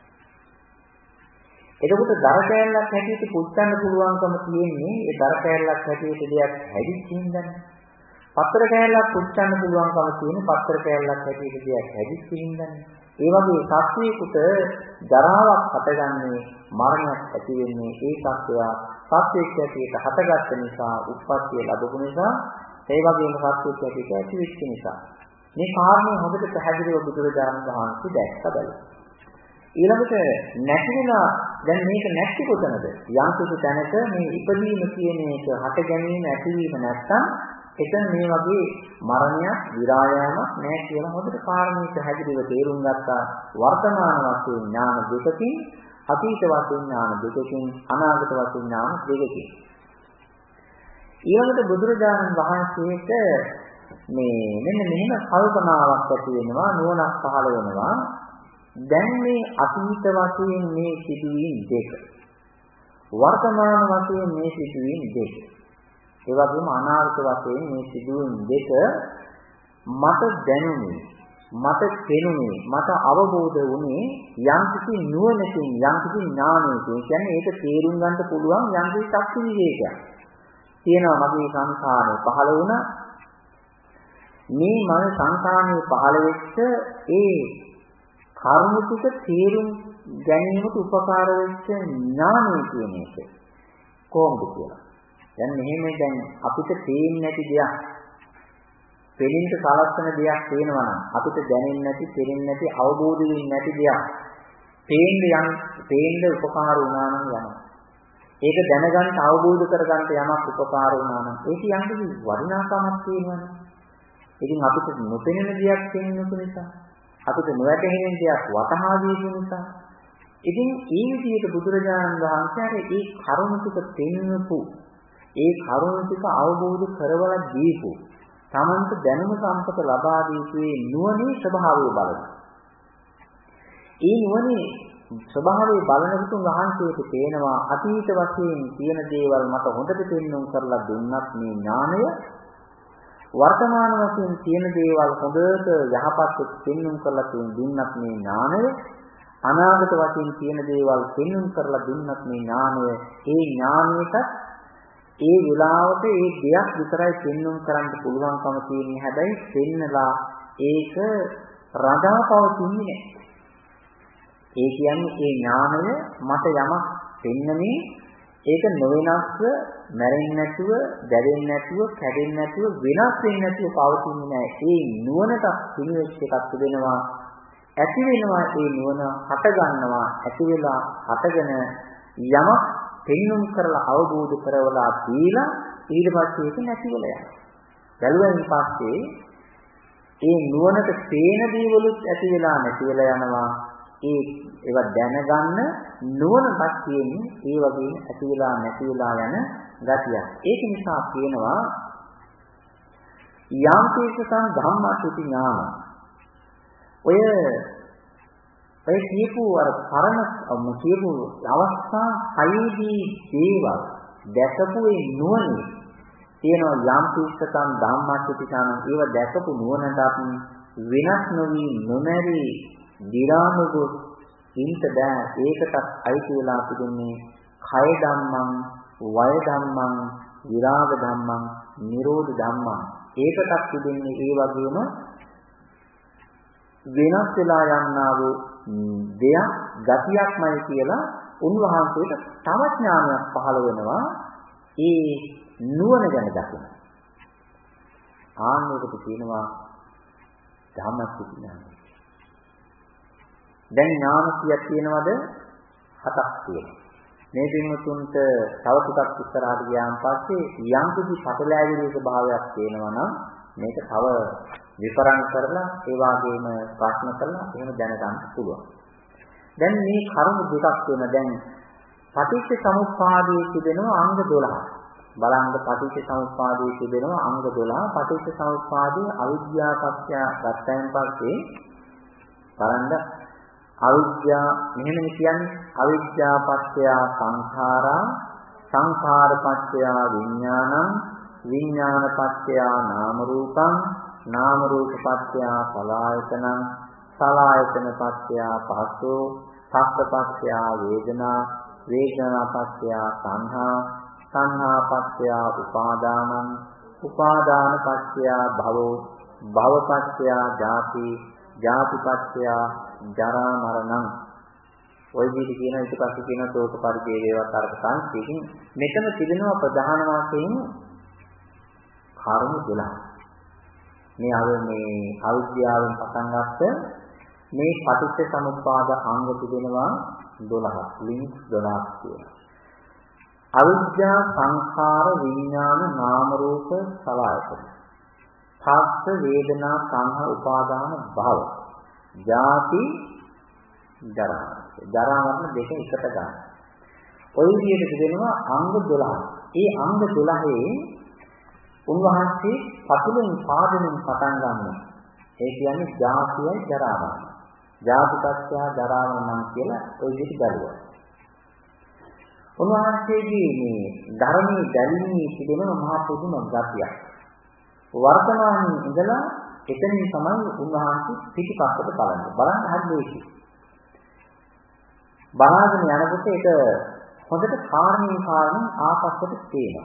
එතකොට දර කෑල්ලක් හැටියට පුච්චන්න පුළුවන්කම තියෙන්නේ ඒ දර කෑල්ලක් හැටියට දෙයක් හැදිච්ච හින්දානේ. පත්‍ර කෑල්ලක් පුච්චන්න පුළුවන්කම තියෙන්නේ පත්‍ර කෑල්ලක් හැටියට දෙයක් හැදිච්ච හින්දානේ. ඒ වගේ සත්‍යයකට ජරාවක් හටගන්නේ, මරණයක් ඇති වෙන්නේ ඒ සත්‍යය සත්‍යයක් හැටියට හටගත්ත නිසා, උත්පත්තිය ලැබුණු නිසා, ඒ වගේම සත්‍යයක් හැටියට ඇති වෙච්ච නිසා. මේ කාරණේ හොඳට පැහැදිලිව බුදුරජාණන් වහන්සේ දැක්කා බලන්න. ඊළඟට නැතිවෙලා දැන් මේක නැති කොතනද? යම් කිසි තැනක මේ ඉපදීම කියන එක හට ගැනීම ඇතිවීම නැත්තම් එතන මේ වගේ මරණයක්, විරායාමක් නැහැ කියලා හොඳට කාරණේ පැහැදිලිව තේරුම් ගත්තා. වර්තමාන වශයෙන් ඥාන දෙකකින්, අතීත වශයෙන් ඥාන දෙකකින්, අනාගත වශයෙන් ඥාන දෙකකින්. ඊළඟට බුදුරජාණන් වහන්සේට මේ මෙන්න මෙහෙම කල්පනාවක් ඇති වෙනවා, නුවණක් පහළ වෙනවා. දැන් මේ අතීත වශයෙන් මේ සිදුවීම් දෙක, වර්තමාන වශයෙන් මේ සිදුවීම් දෙක, ඒ වගේම අනාගත වශයෙන් මේ සිදුවීම් දෙක මට දැනුනේ, මට තේරුනේ, මට අවබෝධ වුණේ යම්කිසි නුවණකින්, යම්කිසි ඥානයකින්. කියන්නේ ඒක තේරුම් ගන්න පුළුවන් යම්කිසි ශක්ති විවේකයක් තියෙනවා. මගේ සංඛාරය පහළ වුණා. මේ මන සංඛාරයේ පහළ වෙච්ච ඒ කර්මික තේරුම් ගැනීමට උපකාර වෙච්ච ඥානය කියන එක කොහොමද කියලා. දැන් මෙහෙම දැන් අපිට තේින්නේ නැති දෙයක්. පෙනෙන්න සලස්සන දෙයක් තියෙනවා නම් අපිට දැනෙන්නේ නැති, තේරෙන්නේ නැති, අවබෝධ වෙන්නේ නැති දෙයක් පේන්න යම් පේන්න උපකාර වුණා නම් යනවා. ඒක දැනගන්න අවබෝධ කරගන්න යමක් උපකාර වුණා නම් ඒක යන්නේ වටිනාකමක් තියෙනවනේ. ඉතින් අපිට නොපෙනෙන දෙයක් පෙනෙනු නිසා, අපිට නොවැටහෙන දෙයක් වටහා දීම නිසා, ඉතින් ඒ විදිහට බුදුරජාණන් වහන්සේ අර ඒ කරුණ ටික පෙන්වපු, ඒ කරුණ ටික අවබෝධ කරවලා දීපු, තමන්ට දැනුම සම්පත ලබා දීපු නුවණේ ස්වභාවය බලන. ඒ නුවණේ ස්වභාවය බලන විට වහන්සේට පේනවා අතීත වශයෙන් තියෙන දේවල් මට හොඳට පෙන්වුම් කරලා දුන්නත් මේ ඥාණය, වර්තමාන වශයෙන් තියෙන දේවල් හොඳට යහපත් පෙන්වුම් කරලා දුන්නත් මේ ඥාණය, අනාගත වශයෙන් තියෙන දේවල් පෙන්වුම් කරලා දුන්නත් මේ ඥාණය, ඒ ඥාණයට ඒ වෙලාවට ඒ දෙයක් විතරයි පෙන්වුම් කරන්න පුළුවන්කම තියෙන්නේ. හැබැයි පෙන්නලා ඒක රඳාපවතින්නේ නැහැ. ඒ කියන්නේ ඒ ඥාණය මට යමක් පෙන්නමින් ඒක නොවෙනස්ව, මැරෙන්නේ නැතුව, දැවෙන්නේ නැතුව, කැඩෙන්නේ නැතුව, වෙනස් වෙන්නේ නැතුව පවතින්නේ නැහැ. ඒ නුවණට පිළිවෙත් එකක් තිබෙනවා. ඇති වෙනවා ඒ නුවණ හට ගන්නවා. ඇති වෙලා හටගෙන යමක් පෙන්눔 කරලා අවබෝධ කරවලා දීලා ඊට පස්සේ ඒක නැති වෙලා යනවා. බැලුවෙන් පස්සේ ඒ නුවණට පේන දේවලුත් ඇති වෙලා නැති වෙලා යනවා. ඒ ඒවා දැනගන්න නුවණක් තියෙන්නේ ඒ වගේම ඇති වෙලා නැති වෙලා යන ගතියක්. ඒක නිසා කියනවා යම්පේසකං ධම්මසුති ඥාන. ඔය ඔය කියපු අර පරණ කියපු අවස්ථා හයේදී දේවල් දැකපු ඒ නුවණේ තියෙනවා යම්පේසකං ධම්මසුති ඥාන. ඒව දැකපු නුවණට වෙනස් නොවි නොමැරි දිරාමගොස් ඉන්ට බෑ. ඒකටත් අයිති වෙලා තිබෙන්නේ කය ධම්මං, වය ධම්මං, විරාග ධම්මං, නිරෝධ ධම්මං. ඒකටත් තිබෙන්නේ ඒ වගේම වෙනස් වෙලා යන්නා වූ දෙයක්, ගතියක්මයි කියලා උන්වහන්සේට තව ඥානයක් පහළ වෙනවා. ඒ නුවණ ගැන දකින. ආන්නයකට කියනවා ධම්මසුති ඥානය. දැන් ඥාන කීයක් තියෙනවද? හතක් තියෙනවා. මේ පින්වතුන්ට තව ටිකක් ඉස්සරහට ගියාන් පස්සේ යම් කිසි පටලැවිලි ස්වභාවයක් තියෙනවා නම් මේක තව විපරම් කරලා ඒ වගේම ප්‍රශ්න කරලා එහෙම දැනගන්න පුළුවන්. දැන් මේ කරුණු දෙකක් වෙන දැන් පටිච්ච සමුප්පාදයේ තිබෙනවා අංග දොළහක්. බලන්න පටිච්ච සමුප්පාදයේ තිබෙනවා අංග දොළහ. පටිච්ච සමුප්පාදයේ අවිද්‍යා පත්‍ය ගතයන් පස්සේ බලන්න අවිද්‍යා මෙහෙම කියන්නේ අවිද්‍යා පත්‍ය සංඛාරා, සංඛාර පත්‍ය විඥානං, විඥාන පත්‍ය නාම රූපං, නාම රූප පත්‍ය සලආයතනං, සලආයතන පත්‍ය පස්සෝ, පස්ස පත්‍ය වේදනා, වේදනා පත්‍ය සංහා, සංහා පත්‍ය උපාදානං, උපාදාන පත්‍ය භවෝ, භව පත්‍ය ජාති, ජාති පත්‍ය ජරා මරණං. ඔය විදිහට කියන ඊට පස්සේ කියන ශෝක පරිදේවවත් අර්ථ සංකේතින් මෙතන තිබෙනවා ප්‍රධාන වශයෙන් කර්ම දොළහ. මේ අර මේ අවිද්‍යාවෙන් පටන් ගත්ත මේ පටිච්ච සමුප්පාද අංග තිබෙනවා දොළහක්. ලින්ක් දොළහක් කියනවා. අවිද්‍යා සංඛාර විඥාන නාම රූප සලආයතන. පස්ස වේදනා සංහා උපාදාන භව. ජාති ජරා. ජරා මරණ දෙක එකට ගන්න. ඔය විදිහට දෙනවා අංග දොළහ. ඒ අංග දොළහේ උන්වහන්සේ පතුලෙන් පාදයෙන් පටන් ගන්නවා. ඒ කියන්නේ ජාතියයි ජරාවයි. ජාතිපත්‍ය ජරාවනම් කියලා ඔය විදිහට බලනවා. උන්වහන්සේගේ මේ ධර්මයේ දැලීමේ තිබෙන මහා පුදුම ගතියක්. වර්තමානයේ ඉඳලා එතනින් තමයි උන්වහන්සේ පිටිපස්සට බලන්නේ. බලන්න හරියට. බලාගෙන යනකොට ඒක හොඳට කාරණේ කාරණේ ආපස්සට පේනවා.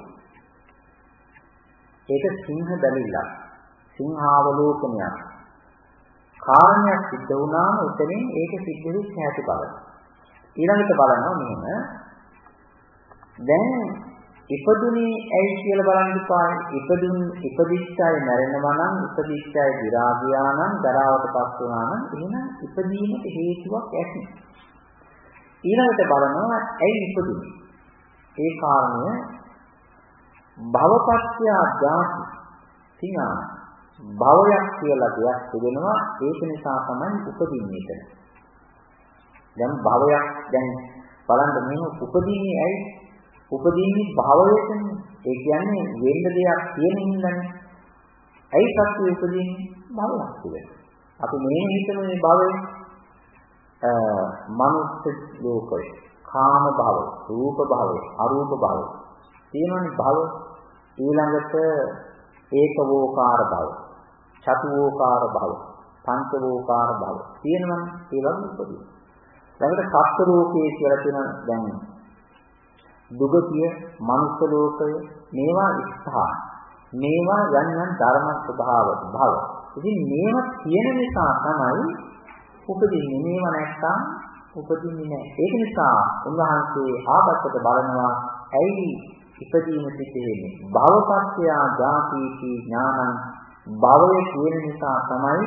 ඒක සිංහ බැලිලා සිංහාවලෝකනයක්. කාරණයක් සිද්ධ වුණාම එතනින් ඒක සිද්ධ වෙච්ච හැටි බලන්න. ඊළඟට බලනවා මෙහෙම. දැන් ඉපදුනේ ඇයි කියලා බලන්න ඉපා. ඉපදුන් ඉපදිච්ච අය මැරෙනවා නම්, ඉපදිච්ච අය දි รา ගියා නම්, දරාවටපත් වුණා නම් එහෙනම් ඉපදීමට හේතුවක් ඇති. ඊළඟට බලනවා ඇයි ඉපදුනේ. ඒ කාරණය භවපත්‍ය ජාති තිනා භවයක් කියලා දෙයක් තිබෙනවා. ඒක නිසා තමයි උපදින්නේ. දැන් භවයක් දැන් බලන්න මේ උපදින්නේ ඇයි? උපදින්නේ භවයකනේ. ඒ කියන්නේ වෙන්න දෙයක් තියෙන හින්දානේ. ඇයි සත්‍ය උපදින්නේ? භවයක් කියලා. අපි මේ හිතන මේ භවය අ මනුස්ස ලෝකය, කාම භව, රූප භව, අරූප භව. තියෙනවනේ භව. ඊළඟට ඒකවෝකාර භව, චතුවෝකාර භව, පංචවෝකාර භව. තියෙනවනේ ඒ වගේ උපදින. ළඟට සත්ත්ව ලෝකයේ කියලා තියෙන දැන් දුගතිය, මනුස්ස ලෝකය, මේවා ස්ථාන. මේවා යම් යම් ධර්ම ස්වභාව භව. ඉතින් මේවා තියෙන නිසා තමයි උපදින්නේ. මේවා නැත්තම් උපදින්නේ නැහැ. ඒක නිසා උන්වහන්සේ ආපස්සට බලනවා ඇයි ඉපදීම සිද්ධ වෙන්නේ? භවපත්‍ය ජාතිති ඥානං භවයේ තියෙන නිසා තමයි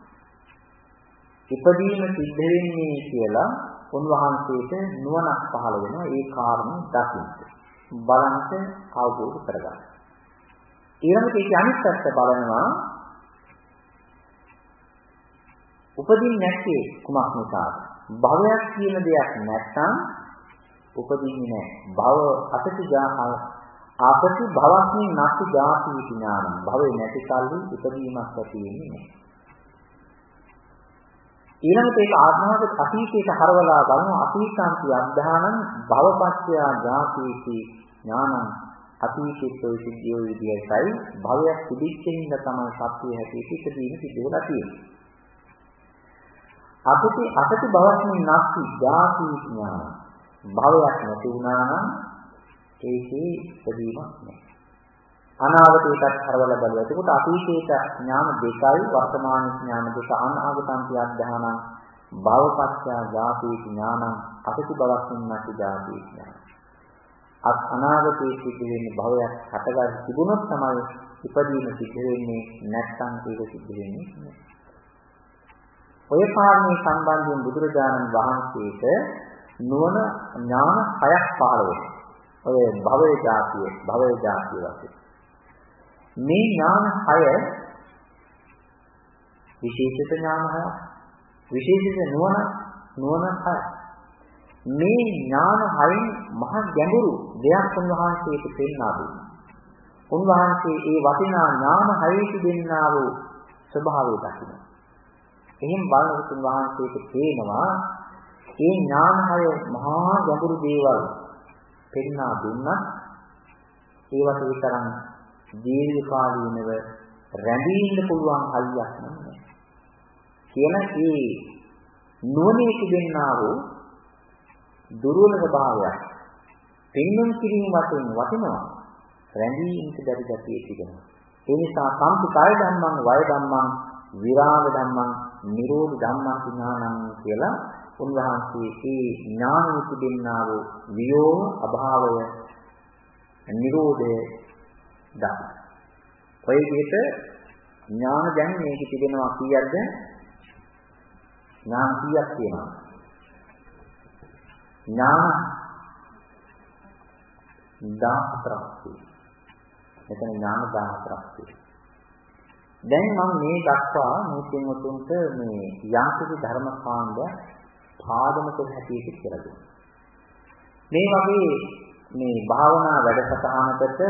ඉපදීම සිද්ධ වෙන්නේ කියලා උන්වහන්සේට නුවණක් පහළ වෙනවා. ඒ කාරණේ දකින්න බලන්ට අවබෝධ කරගන්න. ඊළඟට ඒක අනිත් පැත්ත බලනවා උපදින්නේ නැත්තේ කුමක් නිසාද? භවයක් කියන දෙයක් නැත්තම් උපදින්නේ නැහැ. භව අතති ජාහල් ආපති භවස්මින් නැති ජාති ඥානං භවේ නැති කල්හි ඉපදීමක් ඇති වෙන්නේ නැහැ. ඊළඟට ඒක ආත්මාවක අතීතයට හරවලා බලන අතීතාන්ති අධ්‍යානං භවපත්‍ය ජාතිති ඥානං අතීතයේ සිද්ධිය විදියටයි භවයක් පිළිච්චින්න තමයි සත්‍ය හැටියට ඉපදීම සිද්ධ වෙලා තියෙන්නේ. අපිට අතති භවස්මින් නැති ජාති ඥානං භවයක් නැති වුණා නම් ඒකේ ඉපදීමක් නැහැ. අනාගතයටත් හරවලා බලුවා. ඒකට අතීතයට ඥාන දෙකයි වර්තමාන ඥාන දෙක අනාගතන්ති අධ්‍යාන භවපත්‍ය ජාති ඥානං අතති භවස්මින් නැති ජාති ඥානං. අත් අනාගතයේ සිද්ධ වෙන්නේ භවයක් හටගන්න තිබුණොත් තමයි ඉපදීම සිද්ධ වෙන්නේ. නැත්නම් ඒක සිද්ධ වෙන්නේ නැහැ. ඔය කාරණේ සම්බන්ධයෙන් බුදුරජාණන් වහන්සේට නුවණ ඥාන හයක් පහළ වෙනවා. ඔය භවයේ ජාතිය, භවයේ ජාතිය වශයෙන්. මේ ඥාන හය විශේෂිත ඥාන හය, විශේෂිත නුවණ නුවණ හය. මේ ඥාන හයෙන් මහ ගැඹුරු දෙයක් උන්වහන්සේට පෙන්වා දුන්නා. උන්වහන්සේ ඒ වටිනා ඥාන හයට දෙන්නා වූ ස්වභාවය දකිනවා. එහෙන් බලනකොට උන්වහන්සේට පේනවා මේ ඥාන හය මහා ගැඹුරු දේවල් පෙන්වා දුන්නා. ඒවට විතරක් දීර්ඝකාලීනව රැඳී ඉන්න පුළුවන් හයියක් නෑ. කියන ඒ නුවණේ තිබෙනා වූ දුර්වල ස්වභාවයක් පෙන්වන කිරීම වශයෙන් වටිනවා. රැඳී ඉන්න බැරි ගැතිය තිබෙනවා. ඒ නිසා සම්පි කාය ධම්මං වය ධම්මං විරාග ධම්මං නිරෝධ ධම්මං ඥානං කියලා උන්වහන්සේ ඒ ඥානෙ තිබෙනා වූ වියෝම අභාවය නිරෝධය දක්වන. ඔය විදිහට ඥාන දැන් මේක තිබෙනවා කීයක්ද? ඥාන කීයක් තියෙනවා? ඥාන දහතරක් තියෙනවා. මෙතන ඥාන දහතරක් තියෙනවා. දැන් මම මේ දක්වා මේ කෙනෙකුට මේ යම්කිසි ධර්ම කාණ්ඩ පාදමක හැටියට කියලා දුන්නා. මේ වගේ මේ භාවනා වැඩසටහනකට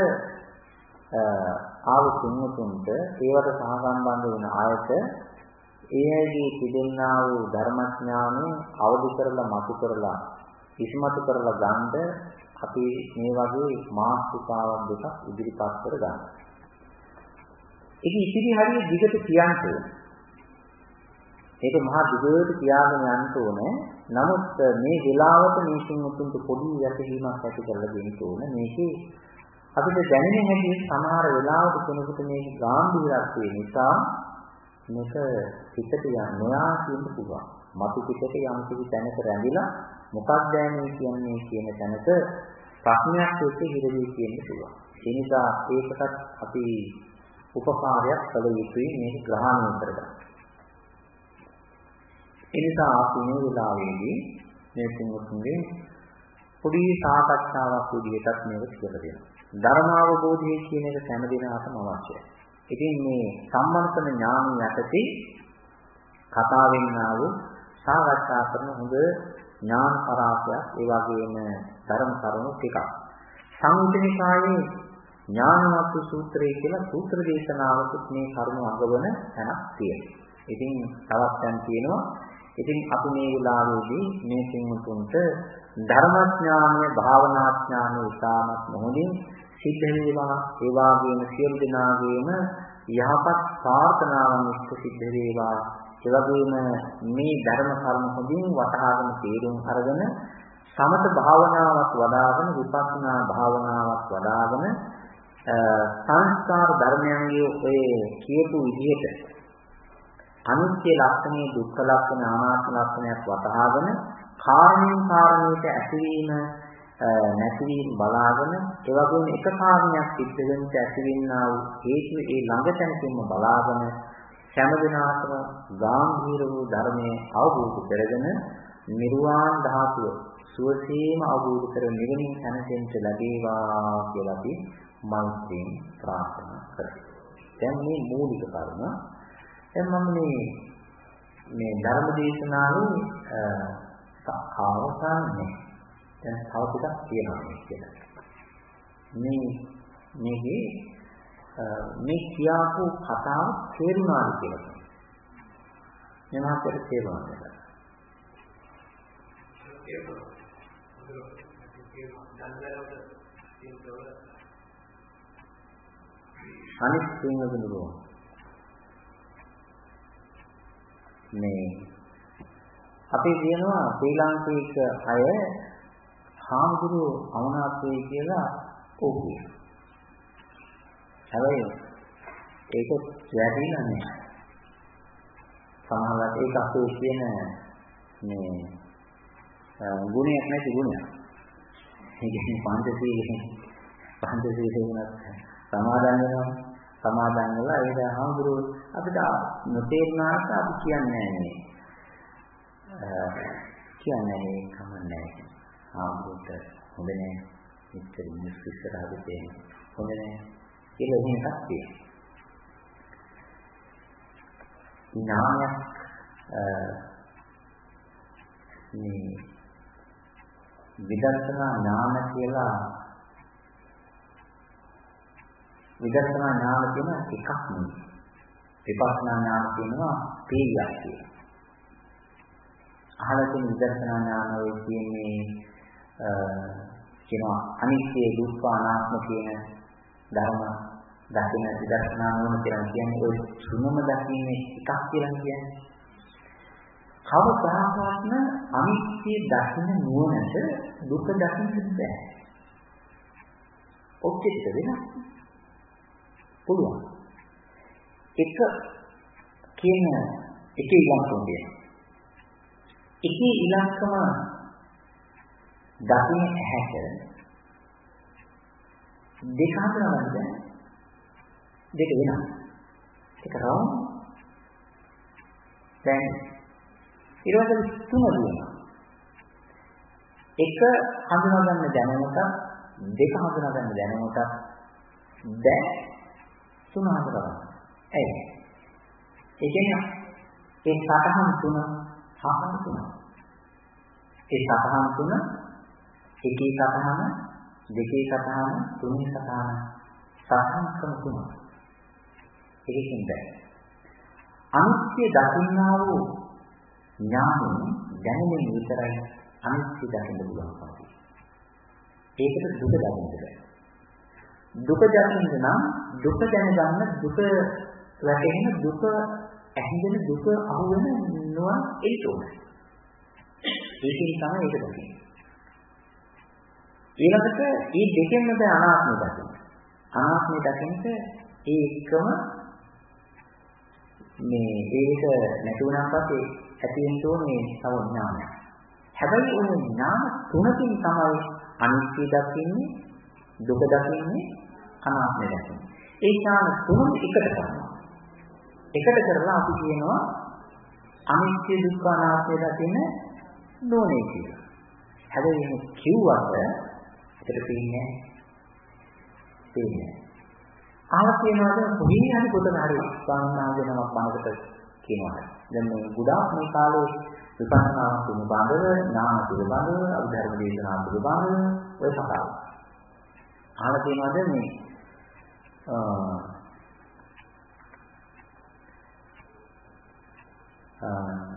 ආව කෙනෙකුට ඒවට සහසම්බන්ධ වෙන අයට ඒ ඇයිගේ තිබෙනා වූ ධර්මඥානෙ අවදි කරලා මතු කරලා ඉස්මතු කරලා ගන්න අපි මේ වගේ මාතෘකාවක් දෙකක් ඉදිරිපත් කර ගන්නවා. ඒක ඉතිරි හරිය දිගට කියන්න. ඒක මහා දිගට කියාගෙන යන්න ඕනේ. නමුත් මේ වෙලාවට මේකින් උතුම්ට පොඩි යැපීමක් ඇති කරලා දෙන්න ඕනේ. මේකේ අපිට දැනෙන හැටි සමහර වෙලාවට කෙනෙකුට මේ ගැඹුරත්වය නිසා මේක පිටට යනවා කියන්න පුළුවන්. මතු පිටට යම් කිසි තැනක රැඳිලා මොකක්ද මේ කියන්නේ කියන තැනක ප්‍රශ්නයක් එක්ක හිරවි කියන්න පුළුවන්. ඒ නිසා ඒකටත් අපි උපකාරයක් කළ යුතුයි මේක ග්‍රහණය කරගන්න. ඒ නිසා අපි මේ වෙලාවේදී මේ පින්වත්න්ගේ පොඩි සාකච්ඡාවක් විදිහටත් මේක කියලා දෙනවා. ධර්මාවබෝධය කියන එක හැම දිනකටම අවශ්‍යයි. ඉතින් මේ සම්මර්ථන ඥානය යටතේ කතා වෙන්නා වූ සාකච්ඡා කරන හොඳ ඥාන පරාසයක් ඒ වගේම ධර්ම කරුණු ටිකක්. සංයුතනිකායේ ඥානවත් සූත්‍රය කියලා සූත්‍ර දේශනාවකුත් මේ කරුණු අගවන තැනක් තියෙනවා. ඉතින් තවත් දැන් තියෙනවා. ඉතින් අපි මේ වෙලාවේදී මේ සිංහතුන්ට ධර්මඥානය, භාවනාඥානය ඉතාමත් මොහොතින් සිද්ධ වේවා. ඒ වගේම සියලු දෙනාගේම යහපත් ප්‍රාර්ථනාවන් ඉෂ්ට සිද්ධ වේවා. ඒ වගේම මේ ධර්ම කරුණු හොඳින් වටහාගෙන තේරුම් අරගෙන සමත භාවනාවක් වඩාගෙන විපස්සනා භාවනාවක් වඩාගෙන සංස්කාර ධර්මයන්ගේ ඔය කියපු විදිහට අනිත්‍ය ලක්ෂණේ, දුක්ඛ ලක්ෂණ, අනාත්ම ලක්ෂණයක් වටහාගෙන කාරණින් කාරණයට ඇතිවීම නැතිවීම බලාගෙන ඒ වගේම එක කාරණයක් සිද්ධ වෙන්න ඇතිවෙනා වූ හේතු ඒ ළඟතැනකින්ම බලාගෙන හැම දිනාටම ගාම්භීර වූ ධර්මයේ අවබෝධ කරගෙන නිර්වාණ ධාතුව සුවසේම අවබෝධ කර නිවනින් සැනසෙන්න ලැබේවා කියලා අපි මෛත්‍රියෙන් ප්‍රාර්ථනා කරමු. දැන් මේ මූලික කරුණ දැන් මම මේ මේ ධර්ම දේශනාවේ අවසානයේ දැන් තව ටිකක් තියෙනවා කියලා. මේ මේකේ මේ කියාපු කතාව තේරුණාද කියලා. මම අපිට තේරුණා. අනිත් සිංහදුනෝ මේ අපි කියනවා ශ්‍රී ලාංකික අය හාමුදුරු අවනාපේ කියලා ඕකේ. හැබැයි ඒක වැරදිලා නෑ. සමහරවිට ඒක අපේ කියන මේ ගුණයක් නැති ගුණයක්. ඒ කියන්නේ පංචශීලයෙන් පංචශීලයෙන් උනත් සමාදන් වෙනවා. සමාදන් වෙලා ඒක හාමුදුරු අපිට නොතේරුණාට අපි කියන්නේ නෑ. කියන්නේ කමන්නේ. ආමුදුට හොඳ නෑ. ඉතින් මිනිස්සු ඉස්සරහට දෙන්නේ. හොඳ නෑ. කියලා එහෙම එකක් තියෙනවා. ඥානයක් මේ විදර්ශනා ඥාන කියලා විදර්ශනා ඥාන කියන එකක් නෙවෙයි. විපස්සනා ඥාන කියනවා තේරියක් කියලා. අහලා තියෙන විදර්ශනා ඥාන ඔය කියන්නේ කියනවා අනිත්‍ය දුක්ඛ අනාත්ම කියන ධර්ම දකින විදර්ශනා නුවණ කියලා කියන්නේ ඔය තුනම දකින්නේ එකක් කියලා කියන්නේ. කවදාකවත්ම අනිත්‍ය දකින නුවණට දුක දකින්න බෑ. ඔක්කොට වෙනස්. පුළුවන්. එක කියන එකේ ඉලක්කම තියෙනවා. එකේ ඉලක්කම දකින ඇහැට දෙක හඳුනගන්න දෙක වෙනවා. එක රවුම් දැන් ඊළඟට තුන දුවනවා. එක හඳුනගන්න දැනුමට දෙක හඳුනගන්න දැනුමට දැන් තුන හඳුනගන්න. ඇයි? ඒ කියන්නේ ඒ සතහන් තුන සතහන් තුන. ඒ සතහන් තුන එකේ සතහන දෙකේ සතහන තුනේ සතහන සතහන් ක්‍රම තුන. ඒකකින් බෑ. අනිත්‍ය දකින්නා වූ ඥානෙ දැනෙන විතරයි අනිත්‍ය දකින්න පුළුවන් කම. ඒකට දුක දකින්න බෑ. දුක දකින්න නම් දුක දැනගන්න දුක වැටෙන දුක ඇහිඳෙන දුක අහුවෙන නුවණ ඒක උනේ. ඒකෙන් තමයි ඒක දකින්නේ. ඊළඟට මේ දෙකෙන්ම බෑ අනාත්මය දකින්න. අනාත්මය දකින්නට ඒ එකම මේ ඒක නැති වුණාට පස්සේ ඇති වෙන තෝනේ තව ඥානය. හැබැයි ওই ඥාන තුනකින් තමයි අනිත්‍ය දකින්නේ, දුක දකින්නේ, අනාත්මය දකින්නේ. ඒ ඥාන තුන එකට කරනවා. එකට කරලා අපි කියනවා අනිත්‍ය දුක්ඛ අනාත්මය දකින්න නෝනේ කියලා. හැබැයි මේ කිව්වට ඒකට පේන්නේ පේන්නේ. ආව කියනවාද කොහේ හරි පොතක හරි ස්වාමීනාගෙනම බණකට කියනවා. දැන් මේ ගොඩාක් මේ කාලේ විපස්සනා පිළිබඳව, ඥාන පිළිබඳව, අභිධර්ම දේශනා පිළිබඳව ඔය කතාව. ආව කියනවාද මේ අ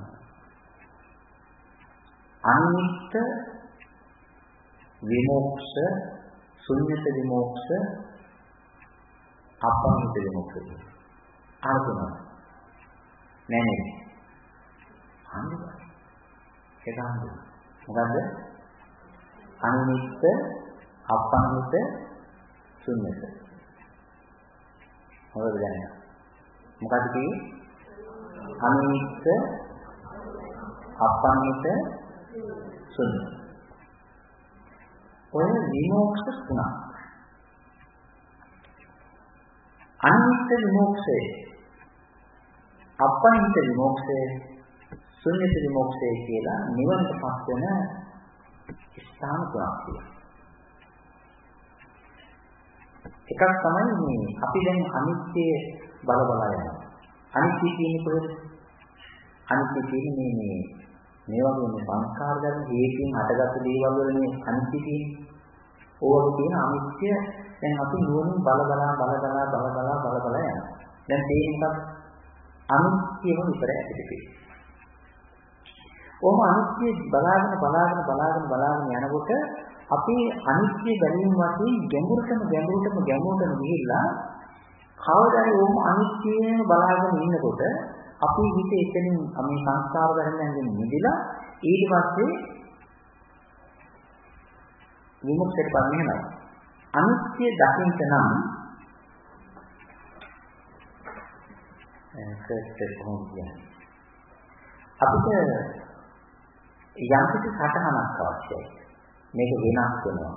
අනිත්‍ය විමුක්ෂ ශුන්‍යත විමුක්ෂ අපනිත විමුක්ෂ ආරම්භ නෑ නෑ අනිත් ඒක අනිත් මොකද්ද අනිත්‍ය අපනිත ශුන්‍යත මොකද දැනගන්න මොකද්ද කියේ අනිත්‍ය අපනිත ශුන්‍ය ඔය විමුක්ෂ තුනක් අනිත්‍ය විමුක්ෂය අපනිත විමුක්ෂය ශුන්‍යත විමුක්ෂය කියලා නිවනට පත් වෙන ස්ථාන තුනක් තියෙනවා. එකක් තමයි මේ අපි දැන් අනිත්‍ය බල බල යනවා. අනිත්‍ය කියන්නේ කොහෙද? අනිත්‍ය කියන්නේ මේ මේ වගේ මේ සංස්කාර ධර්ම හේතුන් හටගත්තු දේවල් වලනේ අනිත්‍ය කියන්නේ. ඕක කියන අනිත්‍ය දැන් අපි නුවණින් බල බලා බල බලා බල බලා බල බලා යනවා. දැන් තේරෙන්නත් අනිත්‍යම විතරයි ඇතිවෙන්නේ. ඔහොම අනිත්‍ය බලාගෙන බලාගෙන බලාගෙන බලාගෙන යනකොට අපි අනිත්‍ය බැලීම වශයෙන් ගැඹුරටම ගැඹුරටම ගැඹුරටම ගිහිල්ලා කවදාද ඔහොම අනිත්‍යම බලාගෙන ඉන්නකොට අපි හිතේ එතනින් මේ සංස්කාර ධර්මයන්ගෙන් මිදලා ඊට පස්සේ විමුක්තියට පන්නේ අනිත්‍ය දකින්න නම් ඒකත් කොහොමද කියන්නේ අපිට යම් කිසි සටහනක් අවශ්‍යයි මේක වෙනස් වෙනවා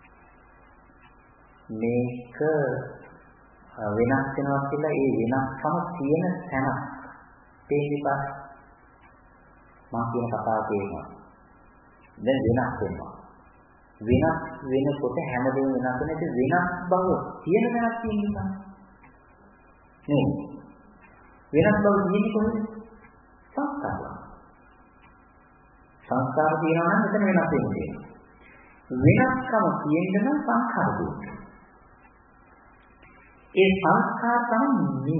මේක වෙනස් වෙනවා කියලා ඒ වෙනස්කම තියෙන තැන තේරිපා මම කියන කතාව තේරෙනවා දැන් වෙනස් වෙනවා වෙනස් වෙනකොට හැමදේම වෙනස් වෙන ඉතින් වෙනස් බව තියෙන වෙනස් තියෙනවා නේ වෙනස් බව තියෙන්නේ කොහොමද සංස්කාර සංස්කාර තියෙනවා නම් එතන වෙනස් වෙන්නේ වෙනස්කම තියෙන්න නම් සංස්කාර තියෙනවා ඒ සංස්කාර තමයි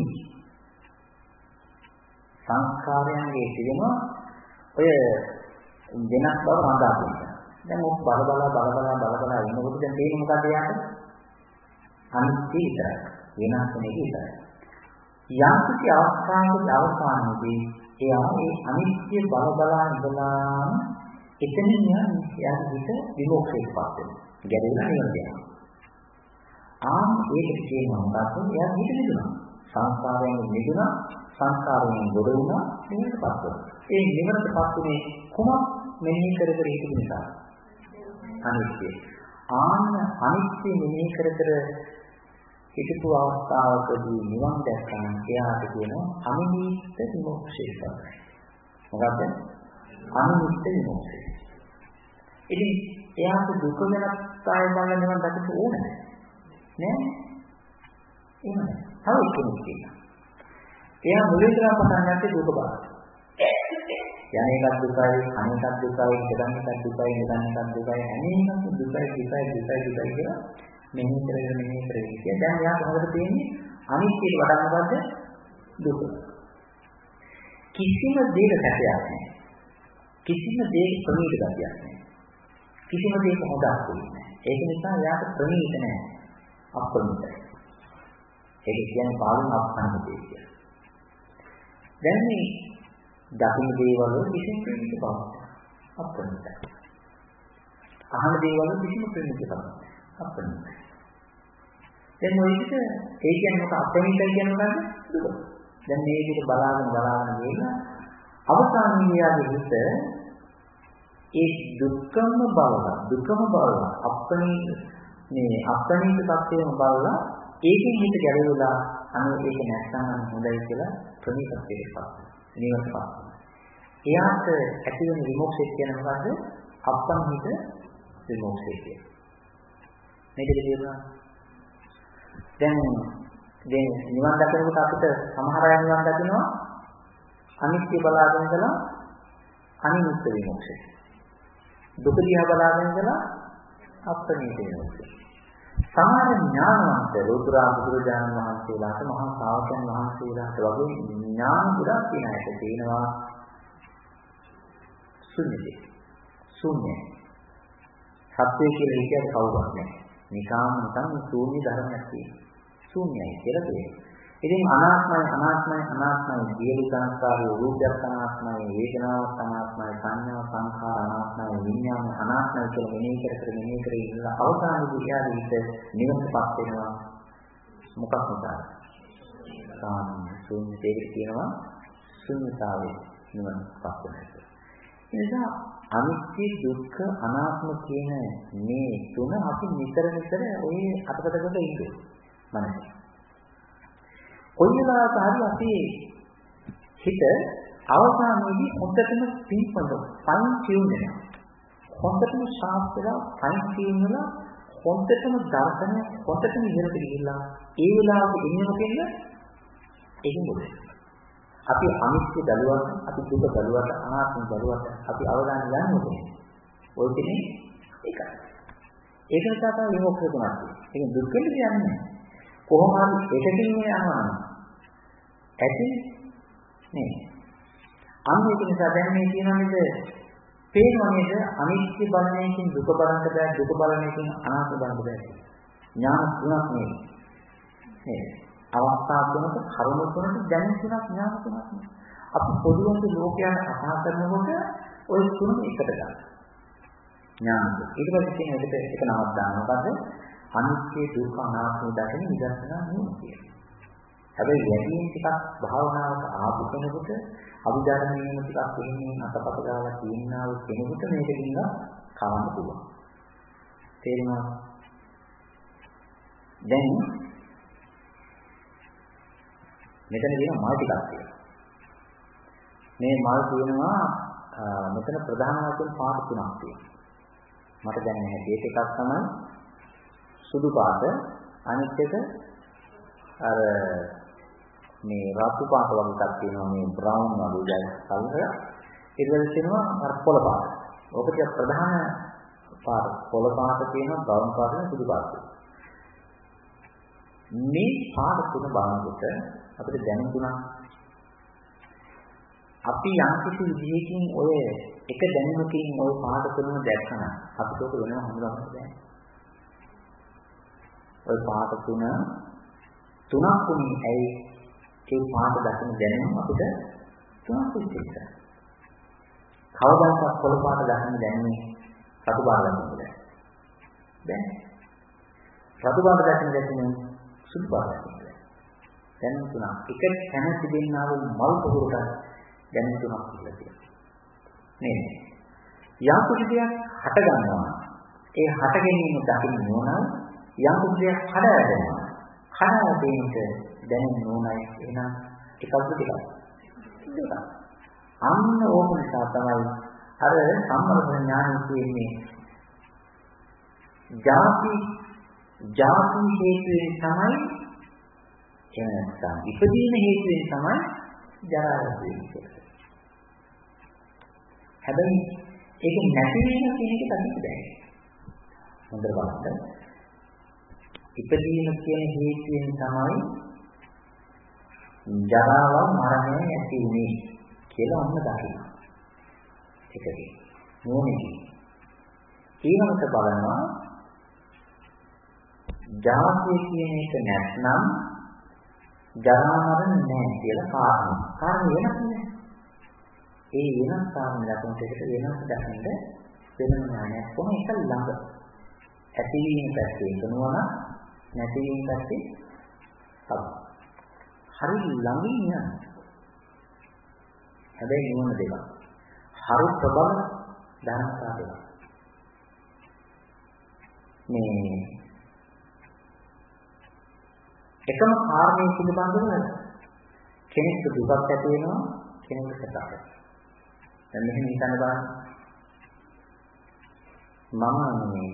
සංස්කාරයන්ගේ තියෙනවා ඔය වෙනස් බව රඳා ගන්න. දැන් ඔක් බල බල බල බල බල බල ඉන්නකොට දැන් තේරෙන්නේ මොකද යාට? අනිත්‍ය විතරයි. වෙනස් වෙන එක විතරයි. යම් කිසි අවස්ථාවක අවසානයේදී එයා ඒ අනිත්‍ය බල බල ඉඳලාම එතනින් යන හිත විමුක්තියටපත් වෙනවා. ගැටෙලා නිවනවා. ආන් ඒක කියනවා මොකක්ද? එයා හිත නිදුණා. සංස්කාරයෙන් නිදුණා, සංස්කාරයෙන් ගොඩ වුණා, නිවනටපත් වෙනවා. ඒ නිවනටපත් උනේ කොහොමද? මෙනෙහි කර කර හිතපු නිසා. අනිත්‍ය. ආන්න අනිත්‍ය මෙනෙහි කර කර හිතපු අවස්ථාවකදී නිවන් දැක්කම එයාට කියනවා අනිත්‍ය විමුක්තිය තමයි. මොකද්ද? අනිත්‍ය විමුක්තිය. ඉතින් එයාට දුක වෙනත් ආය බලන්න නිවන් දැකපු ඕනේ. නෑ එහෙම තව කෙනෙක් කියනවා එයා මුලින්ම පටන් ගත්තේ දුක බව යන එකක් දුකයි අනිත් එකක් දුකයි ඉඳන් එකක් දුකයි ඉඳන් එකක් දුකයි අනේකක් දුකයි දුකයි දුකයි දුකයි කියලා මෙහෙම කරගෙන මෙහෙම කරගෙන ඉතින් දැන් එයා කොහොමද තියෙන්නේ අනිත්‍යයට වඩා මොකද්ද දුක කිසිම දෙයක සැපයක් නැහැ කිසිම දෙයක ප්‍රණීත ගතියක් නැහැ කිසිම දෙයක හොදක් නැහැ ඒක නිසා එයාට ප්‍රණීත නැහැ අප්‍රණීතයි. ඒක කියන්නේ පාලන අප්‍රණීත දෙය කියලා. දැන් මේ දකින්න දේවල් වල කිසිම ප්‍රණීත බවක් අප්‍රණීතයි. අහන දේවල් වල කිසිම ප්‍රණීත බවක් අප්‍රණීතයි. දැන් ඔය විදිහට ඒ කියන්නේ මොකක් අප්‍රණීතයි කියන්නේ මොකද්ද? දුක. දැන් මේ විදිහට බලාගෙන බලාගෙන ගිහලා අවසානයේ යාගේ හිත ඒ දුක්ඛම බව දුක්ඛම බව අප්‍රණී මේ අප්‍රණීත තත්ත්වයම බලලා ඒකෙන් හිත ගැලවිලා අනේ ඒක නැත්නම් හොඳයි කියලා ප්‍රණීතත්වයට පත් නිවනට පත්. එයාට ඇති වෙන විමුක්තිය කියන මොකද්ද? අප්‍රණීත විමුක්තිය කියන්නේ. මේකද කියනවා. දැන් දැන් නිවන් දකිනකොට අපිට සමහර අය නිවන් දකිනවා අනිත්‍ය බලාගෙන ඉඳලා අනිත්‍ය විමුක්තිය. දුක දිහා බලාගෙන ඉඳලා අප්‍රණීත විමුක්තිය. සමහර ඥානවන්ත ලෝතුරා බුදුරජාණන් වහන්සේලාට මහා ශ්‍රාවකයන් වහන්සේලාට වගේ ඥාන ගොඩක් තියෙන අයට තියෙනවා ශුන්‍යයි. ශුන්‍යයි. සත්‍ය කියලා කියන්නේ කවුරුත් නැහැ. නිකාම නිකන් ශූන්‍ය ධර්මයක් තියෙනවා. ශූන්‍යයි කියලා කියනවා. ඉතින් අනාත්මයි අනාත්මයි අනාත්මයි සියලු සංස්කාරයේ රූපයක් අනාත්මයි, වේදනාවක් අනාත්මයි, සංඥා සංඛාර අනාත්මයි, විඥාන අනාත්මයි කියලා මෙනෙහි කර කර මෙනෙහි කර ඉඳලා අවසානයේදී යාළුවිට නිවනටපත් වෙනවා. මොකක් නිසාද? සාම ශූන්‍යතේකට කියනවා ශූන්‍යතාවය නිවනටපත් වෙනවා. ඒ නිසා අනිත්‍ය දුක්ඛ අනාත්ම කියන මේ තුන අපි නිතර නිතර ඔය අතකටකට ඉන්නේ. මනස. කොයිලාට හරි අපේ හිත අවසානයේදී හොඳටම පින්පොඳ ෆයින් ටියුන් වෙනවා. හොඳටම ෂාප් වෙලා ෆයින් ටියුන් වෙලා හොඳටම දර්ශනය හොඳටම ඉහළට ගිහිල්ලා ඒ වෙලාවට එන්නේ මොකෙන්ද? ඒක මොකද? අපි අනිත්‍ය දලුවට, අපි දුක දලුවට, අනාත්ම දලුවට අපි අවධානය යොමු කරන්නේ. ඔය දෙන්නේ ඒකයි. ඒක නිසා තමයි විමුක්තිය තුනක්. ඒක දුක් වෙන්න කියන්නේ. කොහොම හරි එකකින් යනවා. ඇති නේ. අන්න ඒක නිසා දැන් මේ කියනවා නේද? පේනවා නේද? අනිත්‍ය බලණයකින් දුක බලන්න බෑ, දුක බලණයකින් අනාත්ම බලන්න බෑ. ඥාන තුනක් නේ. නේ. අවස්ථා තුනක කරුණු තුනක දැන තුනක් ඥාන තුනක් නේ. අපි පොදුවේ ලෝකයන් කතා කරනකොට ওই තුන එකට ගන්න. ඥාන. ඊට පස්සේ කියන එකට එක නමක් දානවා. මොකද අනිත්‍ය දුක්ඛ අනාත්ම දකින විදර්ශනා නුවණ. හැබැයි යටින් ටිකක් භාවනාවට ආපු කෙනෙකුට අභිධර්මයෙන් ටිකක් එන්නේ අතපත ගාලා තියෙනා වූ කෙනෙකුට මේක දිහා කාම පුළුවන්. තේරෙනවද? දැන් මෙතන තියෙන මල් ටිකක් තියෙනවා. මේ මල් තියෙනවා මෙතන ප්‍රධාන වශයෙන් පාට තුනක් තියෙනවා. මට දැන් නැහැ ඒක එකක් තමයි සුදු පාට, අනිත් එක අර මේ රතු පාට වගේ එකක් තියෙනවා මේ බ්‍රවුන් වගේ කලර්. ඊට පස්සේ තියෙනවා අර පොළ පාට. ඕක තිය ප්‍රධාන පාට. පොළ පාට තියෙනවා, බ්‍රවුන් පාට තියෙනවා, සුදු පාට තියෙනවා. මේ පාට තුන බලනකොට අපිට දැනුණා අපි යම් කිසි විදිහකින් ඔය එක දැනුමකින් ওই පාට තුනම දැක්කම අපිට ඒක වෙනම හඳුනගන්න බෑ. ওই පාට තුන තුනක් උනේ ඇයි ඒ පාට දකින දැනුම අපිට තුනක් ඉතිරිද. කවදාවත් පොළ පාට දකින දැනුමේ රතු පාට දකින්න බෑ. දැන් රතු පාට දකින දැනුම සුදු පාට දකින්න බෑ. දැනුම තුනක් එක තැන තිබෙනා වූ මල් පොහුරට දැනුම තුනක් කියලා තියෙනවා. නේද? යම් කිසි දෙයක් හට ගන්නවා. ඒ හට ගැනීම දකින්න ඕන යම් කිසි දෙයක් හට වැටෙනවා. හට වැටෙන්නට දැනෙන්න ඕනයි එහෙනම් එකක්ද දෙකක්ද? දෙකක්. අන්න ඕක නිසා තමයි අර සම්මත ඥානය කියන්නේ ජාති ජාති හේතුවෙන් තමයි එනසම් ඉපදීම හේතුවෙන් තමයි ජරා වෙන්නේ. හැබැයි ඒක නැති වෙන කෙනෙක් දකින්න බෑ. හොඳට බලන්න. ඉපදීම කියන හේතුවෙන් තමයි ජරාව මරණය ඇති වෙන්නේ කියලා ඔන්න දකින්න. ඒකදී නෝනෙකි. ඊළඟට බලනවා ජාතිය කියන එක නැත්නම් ජරා මරණ නැහැ කියලා කාරණා. කාරණා වෙනස් නෑ. ඒ වෙනස් කාරණා ලකුණු දෙකට වෙනස් දකින්න වෙනම ඥානයක් කොහොම එක ළඟ. ඇතිවීම පැත්තේ කරනවා නැතිවීම පැත්තේ තමයි. හරි ළඟින් යන. හැබැයි නුවණ දෙක. හරි ප්‍රබල ධර්මතා දෙක. මේ එකම කාරණේ පිළිබඳව කෙනෙක්ට දුකක් ඇති වෙනවා කෙනෙකුට සැපක් ඇති වෙනවා. දැන් මෙහෙම හිතන්න බලන්න. මම මේ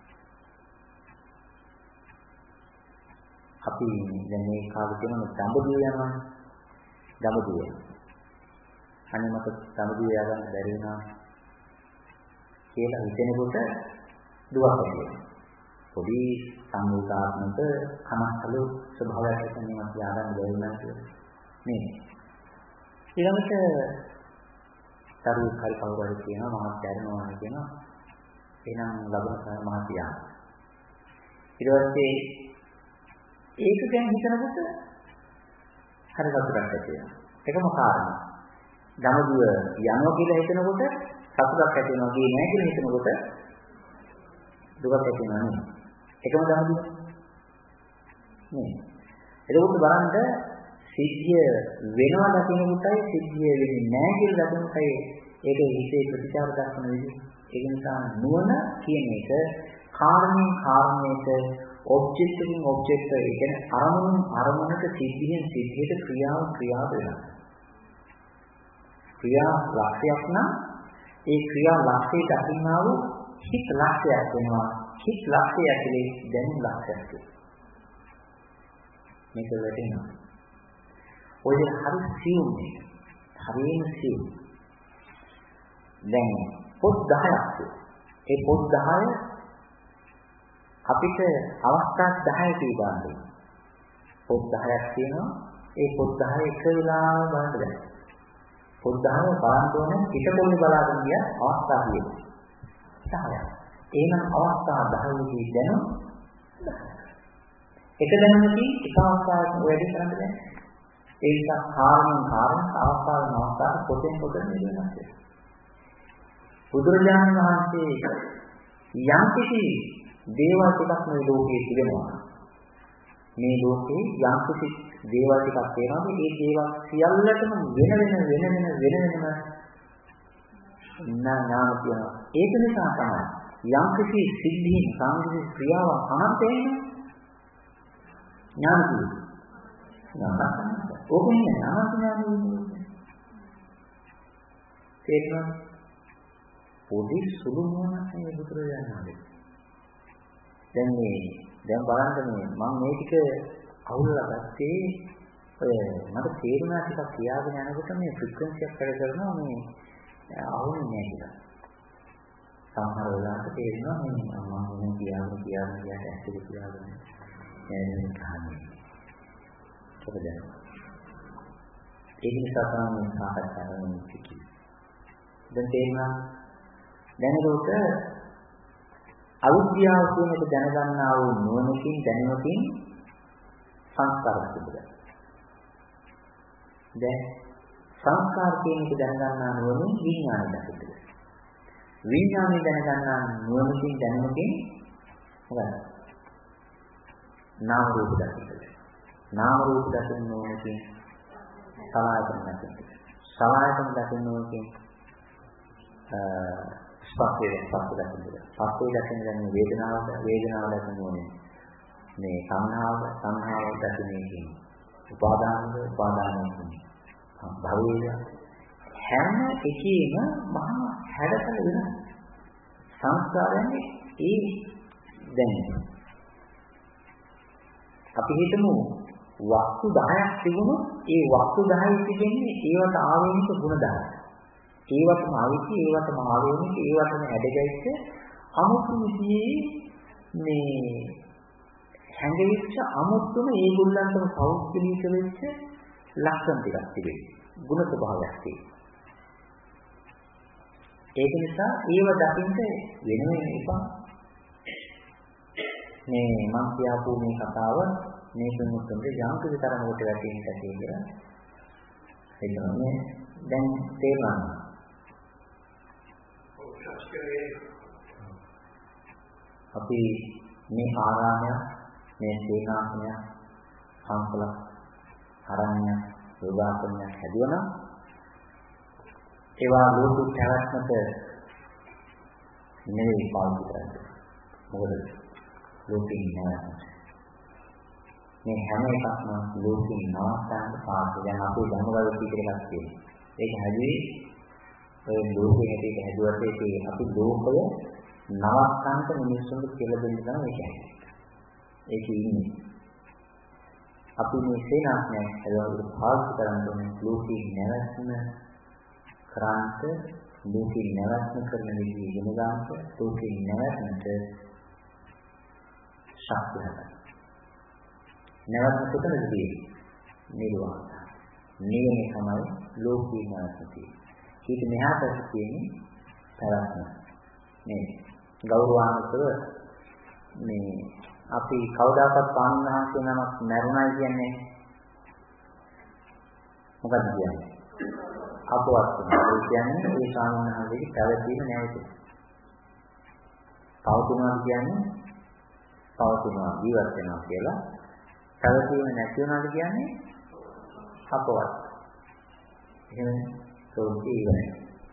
අපි දැන් මේ කාලේ තියෙන දඹදිව යනවා. දඹදිව. අනේ මට දඹදිව යන්න බැරි වුණා කියලා හිතෙනකොට දුක ඇති පොඩි සංවේදාත්මක කමස්කලු ස්වභාවයක් තියෙනවා මට ය아가න්න බැරි වුණා කියලා. නේ. ඊළඟට දරුවෙක් හරි කවුරු හරි කියනවා මම දැනනවා කියනවා. එහෙනම් ලබන මහතියා. ඊට පස්සේ ඒක ගැන හිතනකොට හරි සතුටක් ඇති වෙනවා. ඒකම කාරණා. දඹදිව යනවා කියලා හිතනකොට සතුටක් ඇති වෙනවා. ගියේ නැහැ කියලා හිතනකොට දුකක් ඇති වෙනවා නේ. ඒකම දඹදිව. නේ. එතකොට බලන්න සිද්ධිය වෙනවා දකින්නකොටයි සිද්ධිය වෙන්නේ නැහැ කියලා දකින්නකොටයි ඒක හිතේ ප්‍රතිචාර දක්වන විදිහ. ඒ නිසා නුවණ කියන එක කාරණේ කාරණේට ඔබ්ජෙක්ට් එකකින් ඔබ්ජෙක්ට් එක කියන්නේ අරමුණ අරමුණට සිද්ධියෙන් සිද්ධියට ක්‍රියාව ක්‍රියාව වෙනවා. ක්‍රියා ලක්ෂයක් නම් ඒ ක්‍රියා ලක්ෂයට අකින්නා වූ හිත ලක්ෂයක් වෙනවා. හිත ලක්ෂය ඇතුලේ දැනුම් ලක්ෂයක් තියෙනවා. මේක වැටෙනවා. ඔය හරි සියුම් එක. හරියම සියුම්. දැන් පොත් දහයක් ඒ පොත් දහය අපිට අවස්ථා දහයක ඉඳන් පොත් දහයක් තියෙනවා. ඒ පොත් දහය එක වෙලාව බලන්න බෑ. පොත් දහය බලන්න ඕනේ පිටකොල්ලේ බලාගෙන ගිය අවස්ථා තියෙනවා. දහයක්. එහෙනම් අවස්ථා දහයේදී දැනුම් එක දැනුමකින් එක අවස්ථාවක වැඩි කරන්න බෑ. ඒ නිසා කාරණා කාරණා අවස්ථාවෙන් අවස්ථාවට පොතෙන් පොත නිවෙනස් වෙනවා. බුදුරජාණන් වහන්සේ යම් කිසි දේවල් ටිකක් මේ ලෝකයේ තිබෙනවා. මේ ලෝකේ යම් කිසි දේවල් ටිකක් තියෙනවා. මේ දේවල් සියල්ලටම වෙන වෙන වෙන වෙන වෙන වෙනම නාම කියනවා. ඒක නිසා තමයි යම් කිසි සිද්ධිය සාංගික ක්‍රියාවක් අනන්තයෙන් ඥාන කියනවා. ඕකනේ අනන්ත ඥානෙ තේරෙනවද? පොඩි සුළු මොනක් නේ බුදුරජාණන් වහන්සේ. දැන් මේ දැන් බලන්න මේ මම මේ ටික අවුල්ලා ගත්තේ ඔය මට තේරුණා ටිකක් කියාගෙන යනකොට මේ ෆ්‍රීකවන්සි එක වැඩ කරනවා මේ අවුන්නේ නැහැ කියලා. සමහර වෙලාවට තේරෙනවා මේ මම මොන කියාගෙන කියාගෙන කියාගෙන ඇත්තට කියාගෙන එන්නේ කන්නේ. ඔබ දැන් ඒක නිසා තමයි සාකච්ඡා කරන්නේ. දැන් තේරුණා දැන් ඒක අවිද්‍යාව කියන එක දැනගන්නා වූ නුවණකින් දැනුමකින් සංස්කාර තිබුණා. දැන් සංස්කාර කියන එක දැනගන්නා නුවණින් විඥානය දකිනවා. විඥානය දැනගන්නා නුවණකින් දැනුමකින් මොකද? නාම රූප දකිනවා. නාම රූප දකින නුවණකින් සලආයතන දකිනවා. සලආයතන දකින නුවණකින් ස්පර්ශය ස්පර්ශ දකිනවා. ස්පර්ශය දකින වේදනාව වේදනාව දකිනෝනේ. මේ සංහාව සංහාව දකිනේකින් උපාදානද උපාදානයකින් භවය හැම එකේම මහා හැඩතල වෙන සංස්කාරයන්නේ ඒ දැන් අපි හිතමු වස්තු දහයක් තිබුණොත් ඒ වස්තු දහය තිබෙන්නේ ඒවට ආවේනික ගුණ දහයක්. ඒවටම ආවිති ඒවටම ආවේනික ඒවටම හැඩගැස්ස අමුතු විදිහේ මේ හැඟෙච්ච අමුතුම ඒගොල්ලන්ටම පෞද්ගලික වෙච්ච ලක්ෂණ ටිකක් තිබෙනවා. ගුණ ස්වභාවයක් තියෙනවා. ඒක නිසා ඒව දකින්න වෙන වෙන එපා. මේ මම කියපු මේ කතාව මේ කෙනෙකුට යම් කිසි තරමකට වැටෙන්නට කියලා එන්නේ දැන් තේරෙනවා. අපි මේ ආරාමය මේ සේනාසනය සංකල ආරණ්‍ය යෝගාසනය හැදුවනම් ඒවා ලෝක පැවැත්මට නෙවෙයි පාවිච්චි කරන්නේ. මොකද ලෝකෙින් නැවත. මේ හැම එකක්ම ලෝකෙින් නවත්තන්න පාඩු. දැන් අපේ ධර්මවල කීකරයක් තියෙනවා. ඒක හැදුවේ ඔය ලෝකෙ හැටියට හැදුවට ඒකේ අපි ලෝකය නවත්තන්න මිනිස්සුන්ට කියලා දෙන්න තමයි ඒක හැදෙන්නේ. ඒකේ ඉන්නේ. අපි මේ සේනාඥය හැදවල පාවිච්චි කරන්න ඕනේ ලෝකෙින් නැවැත්ම කරාන්ත ලෝකෙින් නැවැත්ම කරන විදිහ ඉගෙන ගන්නට ලෝකෙින් නැවැත්මට ශක්තිය හදන්න. නැවැත්ම කොතනද තියෙන්නේ? නිර්වාණ. නිවනේ තමයි ලෝකෙින් නැවැත්ම තියෙන්නේ. ඊට මෙහාට තියෙන්නේ පැවැත්ම. මේ ගෞරවාන්විතව මේ අපි කවදාකවත් පාන්නාහසේ නමක් මරුණයි කියන්නේ මොකක්ද කියන්නේ? අපවත් වෙනවා. ඒ කියන්නේ ඒ සාමාන්‍යයෙන් පැවැත්ම නැවත. පවතිනවා කියන්නේ පවතිනවා ජීවත් වෙනවා කියලා. පැවැත්ම නැති වෙනවා කියන්නේ අපවත්. එහෙනම් සෝති ඉවරයි.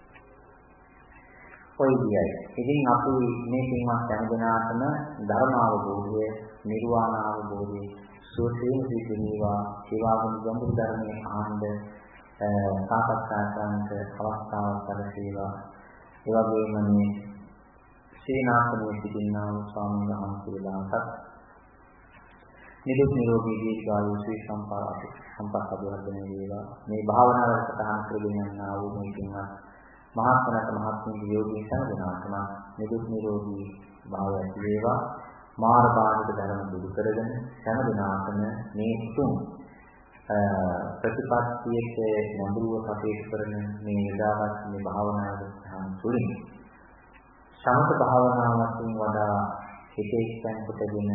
ඔය විදියයි. ඉතින් අපි මේ පින්වත් හැමදෙනාටම ධර්ම අවබෝධය, නිර්වාණ අවබෝධය, සෝතේන සිටිනවා, ඒවාගම ගැඹුරු ධර්මයේ ආනන්ද සාකච්ඡා කරන්නට අවස්ථාවක් ලැබේවා. ඒ වගේම මේ සීනාසනයේ සිටිනා වූ ස්වාමීන් වහන්සේලාට නිදුක් නිරෝගී දීර්ඝායු ශ්‍රී සම්පාද සම්පත් අභිවර්ධනය වේවා. මේ භාවනාවට සතහන් කරගෙන යනා වූ මේ පින්වත් මහත්මනට මහත්මිය යෝගී සමගනාතම නිදුක් නිරෝගී භාවය ඇති වේවා. මාර බාධක ධර්ම දුරු කරගෙන හැම දිනකටම මේ තුන් ප්‍රතිපත්තියක නඳුරුව කටයුතු කරන මේ විදාවත් මේ භාවනාවේ සහන් තුලින් සමත භාවනාවකින් වඩා හිතේ ස්ථාන කොටගෙන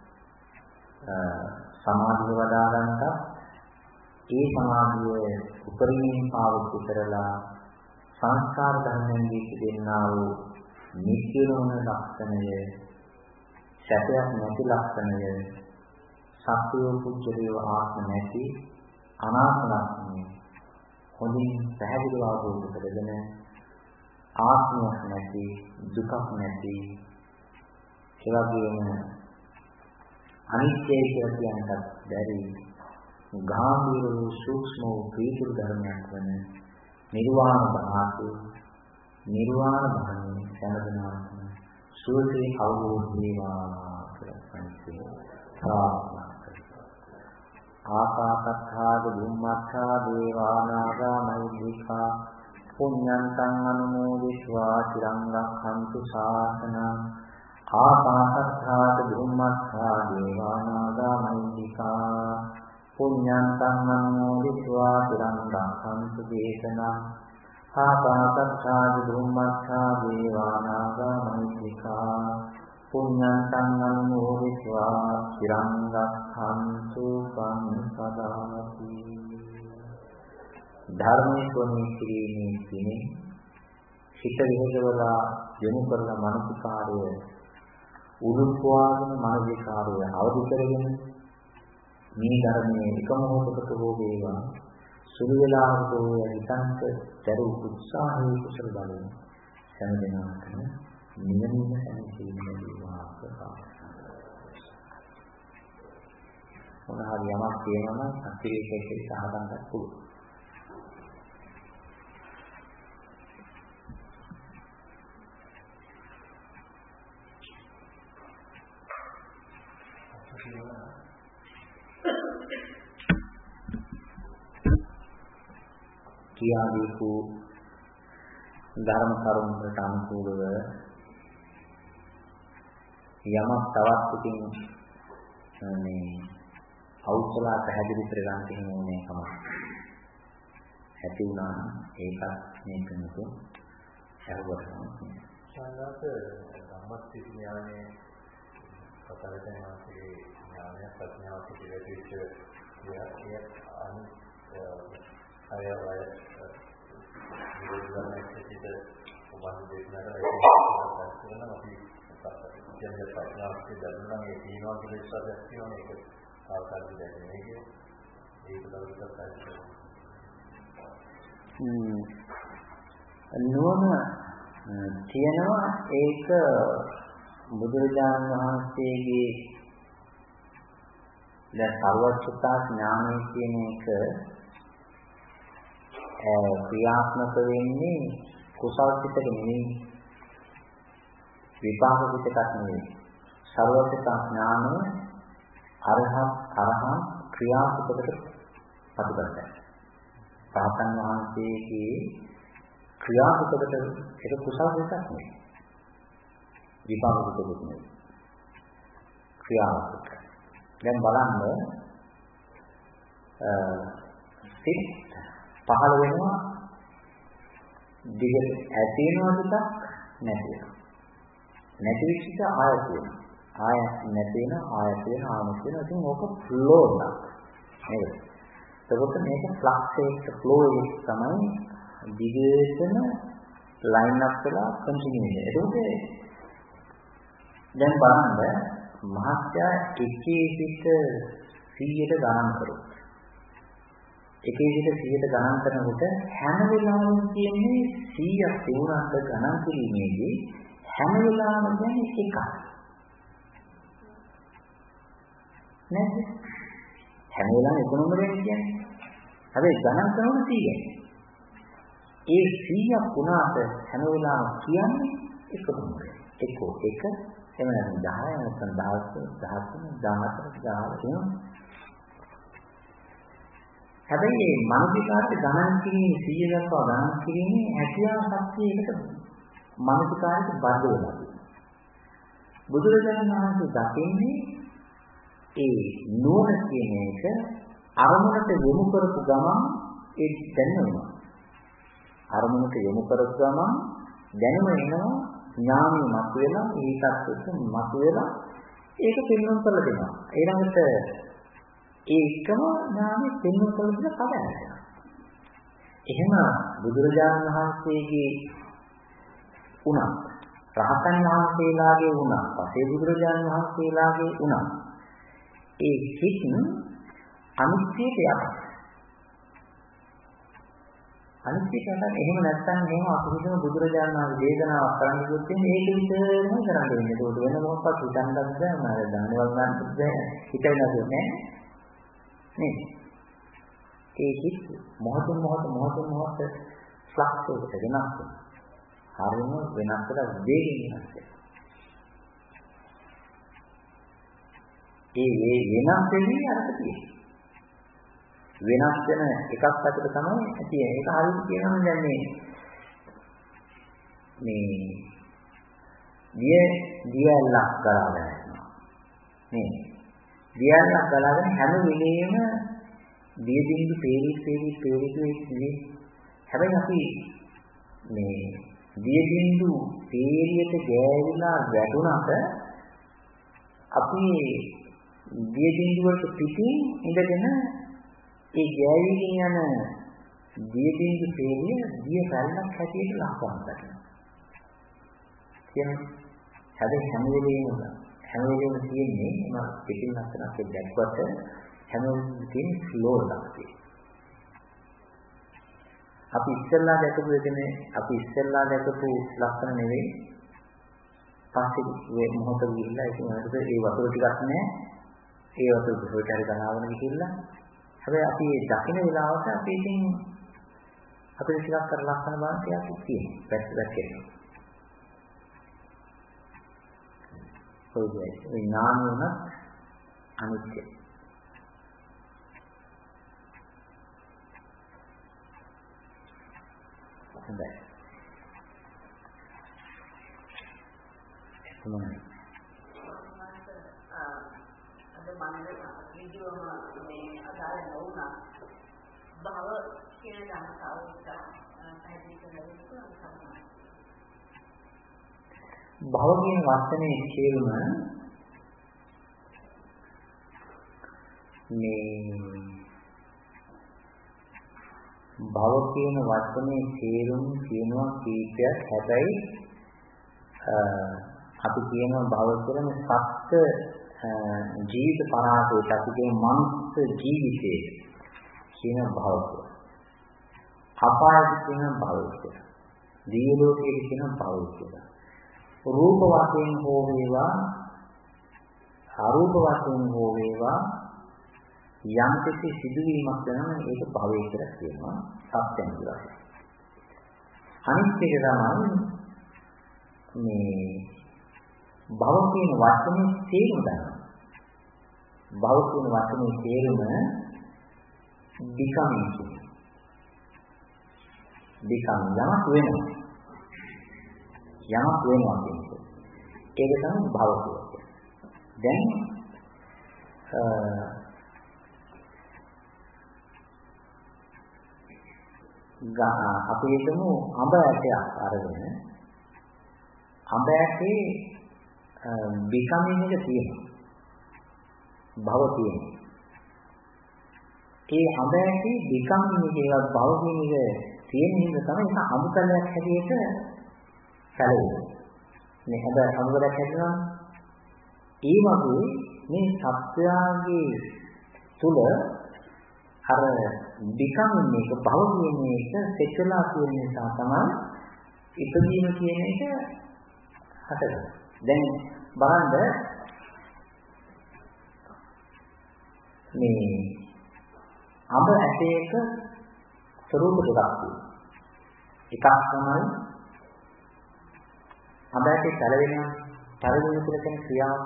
සමාධිය වඩා ගන්නට ඒ සමාධිය උපරිමයෙන් පාවිච්චි කරලා සංස්කාර ධර්මයන්ගේ තිබෙනා වූ නිත්‍යෝන ලක්ෂණය, සැපයක් නැති ලක්ෂණය, සත්‍ය පුජ්‍යදේව ආත්ම නැති අනාත්ම ලක්ෂණය හොඳින් පැහැදිලිව අවබෝධ කරගෙන ආත්මයක් නැති දුකක් නැති ඒ වගේම අනිත්‍යය කියලා කියන්නත් බැරි ගාම්භීර වූ සූක්ෂම වූ ප්‍රීතිර ධර්මයක් වන නිර්වාණ ධාතු නිර්වාණ ධර්මයේ සැලදෙනාම සුවසේ අවබෝධ වේවා කියලා ප්‍රාර්ථනා කරනවා. ආකාශත්ථාද බුම්මත්ථා දේවානාගා මහිද්దికා පුඤ්ඤන්තං අනුමෝදිत्वा চিරං රක්ඛන්තු ශාසනං. ආකාශත්ථාද බුම්මත්ථා දේවානාගා මහිද්దికා පුඤ්ඤන්තං අනුමෝදිत्वा চিරං රක්ඛන්තු දේශනං. ආකාශත්ථාද බුම්මත්ථා දේවානාගා මහිද්దికා පුඤ්ඤන්තං අනුමෝදිत्वा চিරං රක්ඛන්තු සංසදාති. ධර්මයේ කොනේ කිරීමේ කියන්නේ හිත විහෙදවලා යොමු කරන මානසිකාරය උරුප්පවාගෙන මානසිකාරය අවදි කරගෙන මේ ධර්මයේ එක මොහොතකට හෝ වේවා සුළු වේලාවක හෝ හිතන්ත දරු උත්සාහයේ කුසල බලයෙන් සම්දෙනාටම නියමිත සම්පූර්ණ වේවා කියලා. මොනවාරි යමක් කියනම අතිරේකයෙන් සාහගන්නත් පුළුවන්. කියාදීපු ධර්ම කරුණු වලට අනුකූලව යමක් තවත් ඉතින් මේ අවුස්සලා පැහැදිලි කරගන්න තියෙන ඕනේ කම ඇති වුණා ඒකත් මේ කෙනෙකු අහුවනවා. ශාන්ත ධම්මස්ති ඥානයේ කතරගමගේ ඥානය ප්‍රඥාව පිළිවෙතිච්ච ක්‍රියාවේ අනු අය අය විද්‍යාත්මක සිට උපන් දෙන්නාට ඒක කරන අපි කියන්නේ ප්‍රඥාව පිළිබඳව ඒ තීනවා කියලා ඉස්සරහ තියෙන එක සාකච්ඡා දෙන්නේ ඒක ඒක දවසක් තමයි. හ්ම් නුවණ තියෙනවා ඒක බුදුරජාණන් වහන්සේගේ දැන් සර්වඥතා ඥානය කියන එක ක්‍රියාත්මක වෙන්නේ කුසල් සිතක නෙවෙයි විපාක සිතක නෙවෙයි. සර්වඥතා ඥානය අරහත් අරහත් ක්‍රියාසිතකට ප්‍රතිපදයි. රහතන් වහන්සේගේ ක්‍රියාසිතකට ඒක කුසල් සිතක් නෙවෙයි. විපාක සිතක නෙවෙයි. ක්‍රියාසිත. දැන් බලන්න සිත් පහළ වෙනවා දිගට ඇති වෙනවද නැති වෙනවා. නැති වෙච්ච ආයත වෙනවා. ආය නැති වෙන ආයත වෙන ආයත වෙන ඉතින් ඕක ෆ්ලෝ එකක්. නේද? එතකොට මේක ෆ්ලක්ස් එක ෆ්ලෝ එක තමයි දිගටම ලයින් අප් වෙලා කන්ටිනියු වෙන්නේ. එතකොට දැන් බලන්න මහත්යා එකේ සිට සීයට ගණන් කරොත් එකේ සිට සීයට ගණන් කරනකොට හැම වෙලාවෙම කියන්නේ සීයක් තිබුණාට ගණන් කිරීමේදී හැම වෙලාවෙම කියන්නේ එකක් නේද? හැම වෙලාවෙම එක නම්බරයක් කියන්නේ. හැබැයි ගණන් කරනකොට සීයයි. ඒ සීයක් වුණාට හැම වෙලාවෙම කියන්නේ එක නම්බරයක්. එකෝ එක එහෙම නැත්නම් දහය නැත්නම් දහස් දහස් දහහතර දහහතර හැබැයි මේ මානසිකාර්ය ගණන් කිරීම සීය දක්වා ගණන් කිරීමේ හැකියාව ශක්තියකට මානසිකාර්යයට බද්ධ වෙනවා. බුදුරජාණන් වහන්සේ දකින්නේ ඒ නුවණ කියන එක අරමුණට යොමු කරපු ගමන් ඒ දැනෙනවා. අරමුණට යොමු කරපු ගමන් දැනුම එනවා ඥානෙ මතුවෙලා ඒකත් එක්ක මතුවෙලා ඒක පෙන්වන්න කරලා දෙනවා. ඊළඟට ඒකම ඥානෙ පෙන්වන්න කරලා දෙන කවදාද? එහෙම බුදුරජාණන් වහන්සේගේ උනා රහතන් වහන්සේලාගේ උනා පසේ බුදුරජාණන් වහන්සේලාගේ උනා ඒ හිත් අනිත්‍යයට යක්. අනිත්‍යයට එහෙම නැත්නම් එහෙම අපිටම බුදුරජාණන් වහන්සේ දේශනාවක් කරන්න කිව්වොත් මේක විතරම කරන්න වෙන්නේ. ඒක වෙන මොකක්වත් හිතන්නත් බෑ. මම දානවල් ගන්නත් බෑ. හිතවිලා නෑ. නේ. ඒ හිත් මොහොතින් මොහොත මොහොතින් මොහොත ෆ්ලක්ස් එකකට වෙනස් වෙනවා. හරිම වෙනස් වෙලා වේගෙන් වෙනස් වෙනවා. ඒ වෙනස් වෙන්නේ අරක තියෙන්නේ. වෙනස් වෙන එකක් අතර තමයි තියෙන්නේ. ඒක හරියට කියනවා දැන් මේ මේ දිය දියල්ලක් ගලාගෙන යනවා. මේ දියල්ලක් ගලාගෙන හැම වෙලෙම දිය බින්දු පේරි පේරි පේරි කියන්නේ. හැබැයි අපි මේ දිය බින්දු පේරියට ගෑවිලා වැටුණාට අපි දිය බින්දු වලට පිටින් ඉඳගෙන ඒ ගෑවිගෙන යන දිය බින්දු පේරිය දිය රැල්ලක් හැටියට ලක්වන්න ගන්නවා. කියන්නේ හැබැයි හැම වෙලේම හැම වෙලේම තියෙන්නේ මම පිටින් ලක්ෂණක් දැක්වත් හැම වෙලේම තියෙන ෆ්ලෝ එකක්. අපි ඉස්සෙල්ලා දැකපු එකනේ අපි ඉස්සෙල්ලා දැකපු ලක්ෂණ නෙවෙයි. පස්සේ මේ මොහොත ගිහිල්ලා ඒක මොකද ඒ වතුර ටිකක් නෑ. ඒ වතුර දුරට හරි ගලාගෙන ගිහිල්ලා හැබැයි අපි ඒ දකින්න වෙලාවට අපි ඉතින් අපිට ටිකක් කර ලක්ෂණ බලන්න ටිකක් තියෙනවා. පැත්ත දැක්කේ. ඔයයි විඥානය උනත් අනිත්‍යයි. හොඳයි. එතනයි. අද මම වීඩියෝ මේ අදාළ නොවුණා. භව කියන ධර්මතාව පැහැදිලි කරලා භව කියන වචනේ තේරුම මේ භව කියන වචනේ තේරුම් කියනවා කීපයක්. හැබැයි අපි කියනවා භව කියලා මේ සත්‍ය ජීවිත පරාසයට අපි කියන මනුස්ස ජීවිතේ කියන භව කියලා. අපාය කියන භව කියලා. දිව්‍ය ලෝකයේ කියන භව කියලා. රූප වශයෙන් හෝ වේවා අරූප වශයෙන් හෝ වේවා යම් කිසි සිදුවීමක් වෙනම ඒක භවය කියලා කියනවා සත්‍යම කියලා. අනිත් එක තමයි මේ භව කියන වචනේ තේරුම ගන්න. භව කියන වචනේ තේරුම becoming කියන්නේ. becoming යමක් වෙනවා. යමක් වෙනවා කියන්නේ. ඒක තමයි භව කියන්නේ. දැන් ගා අපි හිතමු අඹ ඇටයක් අරගෙන අඹ ඇටේ becoming එක තියෙනවා. භව තියෙනවා. ඒ අඹ ඇටේ becoming එකේවත් භව කියන එක තියෙන හින්දා තමයි ඒක අමුතලයක් හැටියට සැලෙන්නේ. මේ අඹ අමුතලයක් හැදෙනවා. ඒ වගේ මේ සත්‍යයේ තුල අර becoming එක භව කියන එක සෙටලා කියන නිසා තමයි ඉපදීම කියන එක හටගන්නේ. දැන් බලන්න මේ අඹ ඇටයක ස්වરૂප දෙකක් තියෙනවා. එකක් තමයි අඹ ඇටේ පැලවෙනවා. පැලවෙන කියලා කියන ක්‍රියාවක්.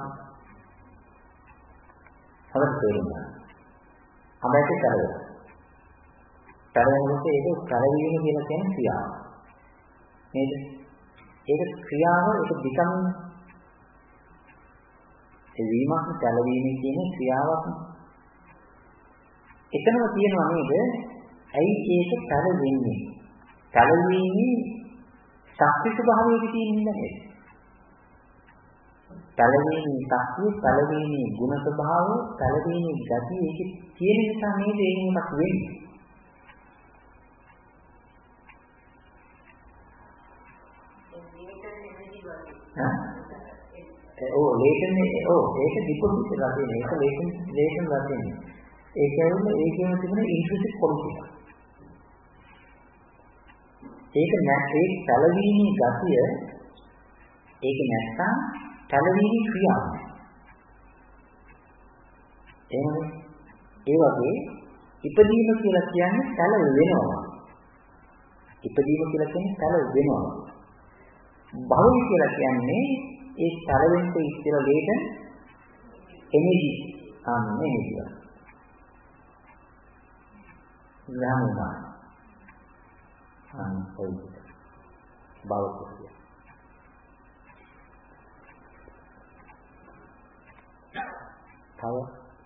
හරිද තේරුණා? අඹ ඇටේ පැලවෙනවා. පැලවෙනකොට ඒක පැලවීම කියලා කියන ක්‍රියාව. නේද? ඒක ක්‍රියාව ඒක becoming ඒ වීමක් පැලවීම කියන ක්‍රියාවක්. එතනම තියෙනවා නේද? ඇයි ඒක පැලවෙන්නේ? පැලවීමේ ශක්ති ස්වභාවයක තියෙන්නේ නැහැ. පැලවීමේ ශක්තිය, පැලවීමේ ගුණ ස්වභාවය, පැලවීමේ ගතිය ඒක තියෙන නිසා නේද ඒකමක් වෙන්නේ. ඔව් ලේටන් ඔව් ඒක ඩිපොසිට් එකක් තියෙන. ඒක ලේටන් ලේටන් වශයෙන්. ඒ කියන්නේ ඒකෙම තිබෙන ඉන්ට්‍රින්සික් ක්වොලිටි එක. ඒක නැත්නම් ඒ පැලවීමේ ගතිය ඒක නැත්නම් පැලවීමේ ක්‍රියාව. එහෙනම් ඒ වගේ ඉපදීම කියලා කියන්නේ පැලව වෙනවා. ඉපදීම කියලා කියන්නේ පැලව වෙනවා. භවය කියලා කියන්නේ ඒ පැලවෙන්න ඉස්සර ලේටන් එනර්ජි අන්නේ නේද? ළමවා අන්තයි බෞද්ධය තව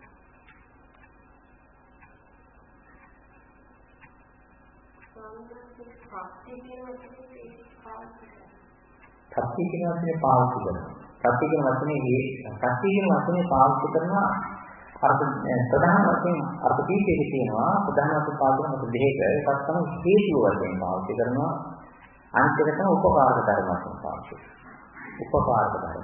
සත්‍ය කියන වචනේ පාවිච්චි කරනවා. සත්‍ය කියන වචනේ සත්‍ය කියන වචනේ පාවිච්චි කරනවා අර්ථ ප්‍රධාන වශයෙන් අර්ථ කීපයක තියෙනවා. ප්‍රධාන වශයෙන් පාවිච්චි කරන මොකද දෙක එකක් තමයි හේතු වශයෙන් පාවිච්චි කරනවා. අනිත් එක තමයි උපකාරක ධර්ම වශයෙන් පාවිච්චි කරනවා. උපකාරක ධර්ම.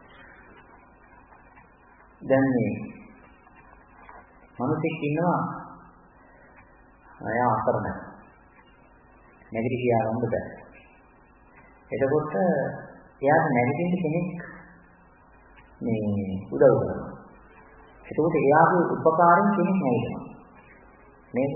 දැන් මේ මිනිස්සෙක් ඉන්නවා අය අතරමැද නැගිට කියලා වන්ද බෑ. එතකොට එයාට නැගිටින්න කෙනෙක් මේ උදව් කරනවා. එතකොට එයාගේ උපකාරයෙන් කෙනෙක් නැගිටිනවා. නේද?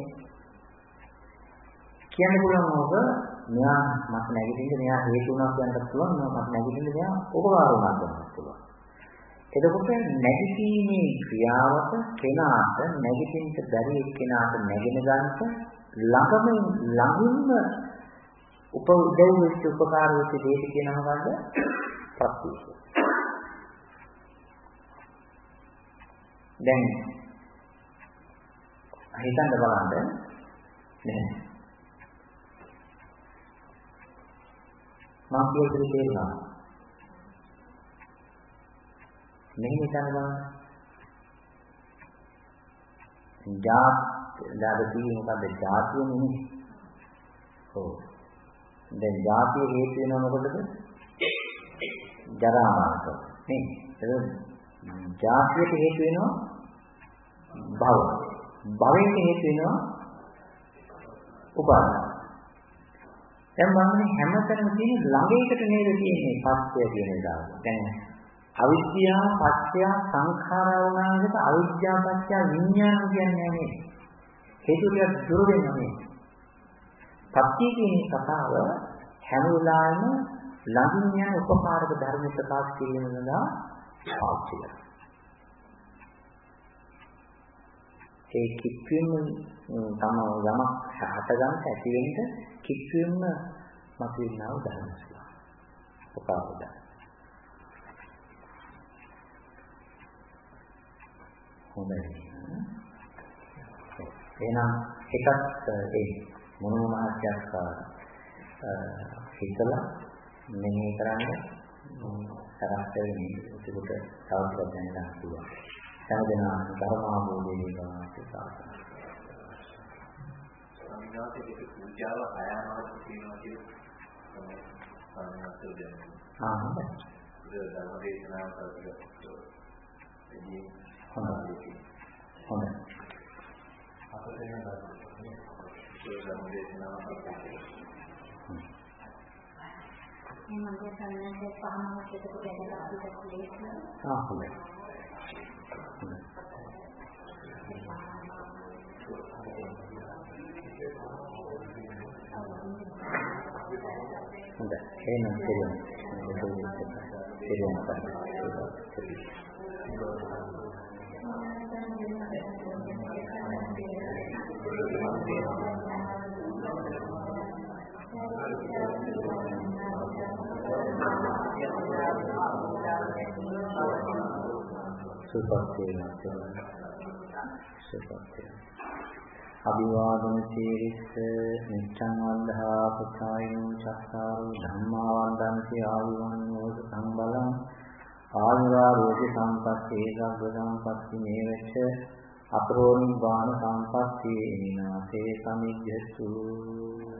කියන්න පුළුවන් මොකද? මෙයා මට නැගිටින්න මෙයා හේතු වුණා කියන්නත් පුළුවන්. මට නැගිටින්න මෙයා උපකාර වුණා කියන්නත් පුළුවන්. එතකොට නැගිටීමේ ක්‍රියාවට කෙනාට නැගිටින්න බැරි කෙනාට නැගෙන ගන්නට ළඟම ළඟින්ම උපදෙව් වෙච්ච උපකාර වෙච්ච දෙයක් කියනවා මොකද්ද? ප්‍රත්‍යක්ෂ. දැන් හිතන්න බලන්න නෑ. මම කියුවේ තේරුණා. මෙහෙම හිතන්න බලන්න. ජාත් දාගතිය මොකද්ද? ජාතිය නෙමෙයි. ඔව්. දැන් ජාතිය හේතු වෙනව මොකටද? ජරා මරණ. නේ? ඒක ජාතියට හේතු වෙනවා භව. භවයට හේතු වෙනවා උපාදාන. දැන් බලන්න හැමතැනම තියෙන ළඟයකට නේද තියෙන්නේ පස්ය කියන එක. දැන් අවිද්‍යාව පත්‍ය සංඛාරා වුණාට අවිද්‍යාව පත්‍ය විඥාන කියන්නේ නේ. හේතුලිය දුර වෙන්නේ. පත්‍ය කියන කතාව හැම වෙලාවෙම ළඟින් යන උපකාරක ධර්ම ප්‍රකාශ කිරීමලා පාවිච්චි කරනවා. ඒ කිප්පියම තම යමක් හට ගන්න ඇති වෙන්න කිප්පියම මතුවෙනා උදාහරණයක්. උපාවද. හොඳයි. එහෙනම් එකක් ඒ මොනම මාත්‍යක් හිතලා මෙහෙ කරන්නේ සරස්තේ උතුරට තවදුරටත් දැනගන්න පුළුවන්. සමදෙනා ධර්මාභෝධයේ වේවා සංඥාතික පූජාව ආයමාවක් තියෙනවා කියලා තමයි සංඥාත් ආ හොඳයි. ඒක ධර්මදේශනාව කරලා එදී හොඳයි. හොඳයි. අපිට එන ධර්මදේශනාව කරලා මේ මගේ සංඥාවේ පහමකට එකතු කරලා අපිට ලේසියි. ආ හොඳයි. හොඳයි. එහෙනම් කෙරෙන්න. කෙරෙන්න. සුපත්තේ සුපත්තේ අභිවාදන සීරිස්ස නිච්ඡං වන්දහා පුතායිනෝ චක්කාරෝ ධම්මා වන්දන්ති ආයුවන්නෝ සංබලං ආයුරාෝග්‍ය සම්පත්තේ සබ්බ සම්පatti මේවච අපරෝණි බාන සම්පatti විනාසේ සමිජ්ජතු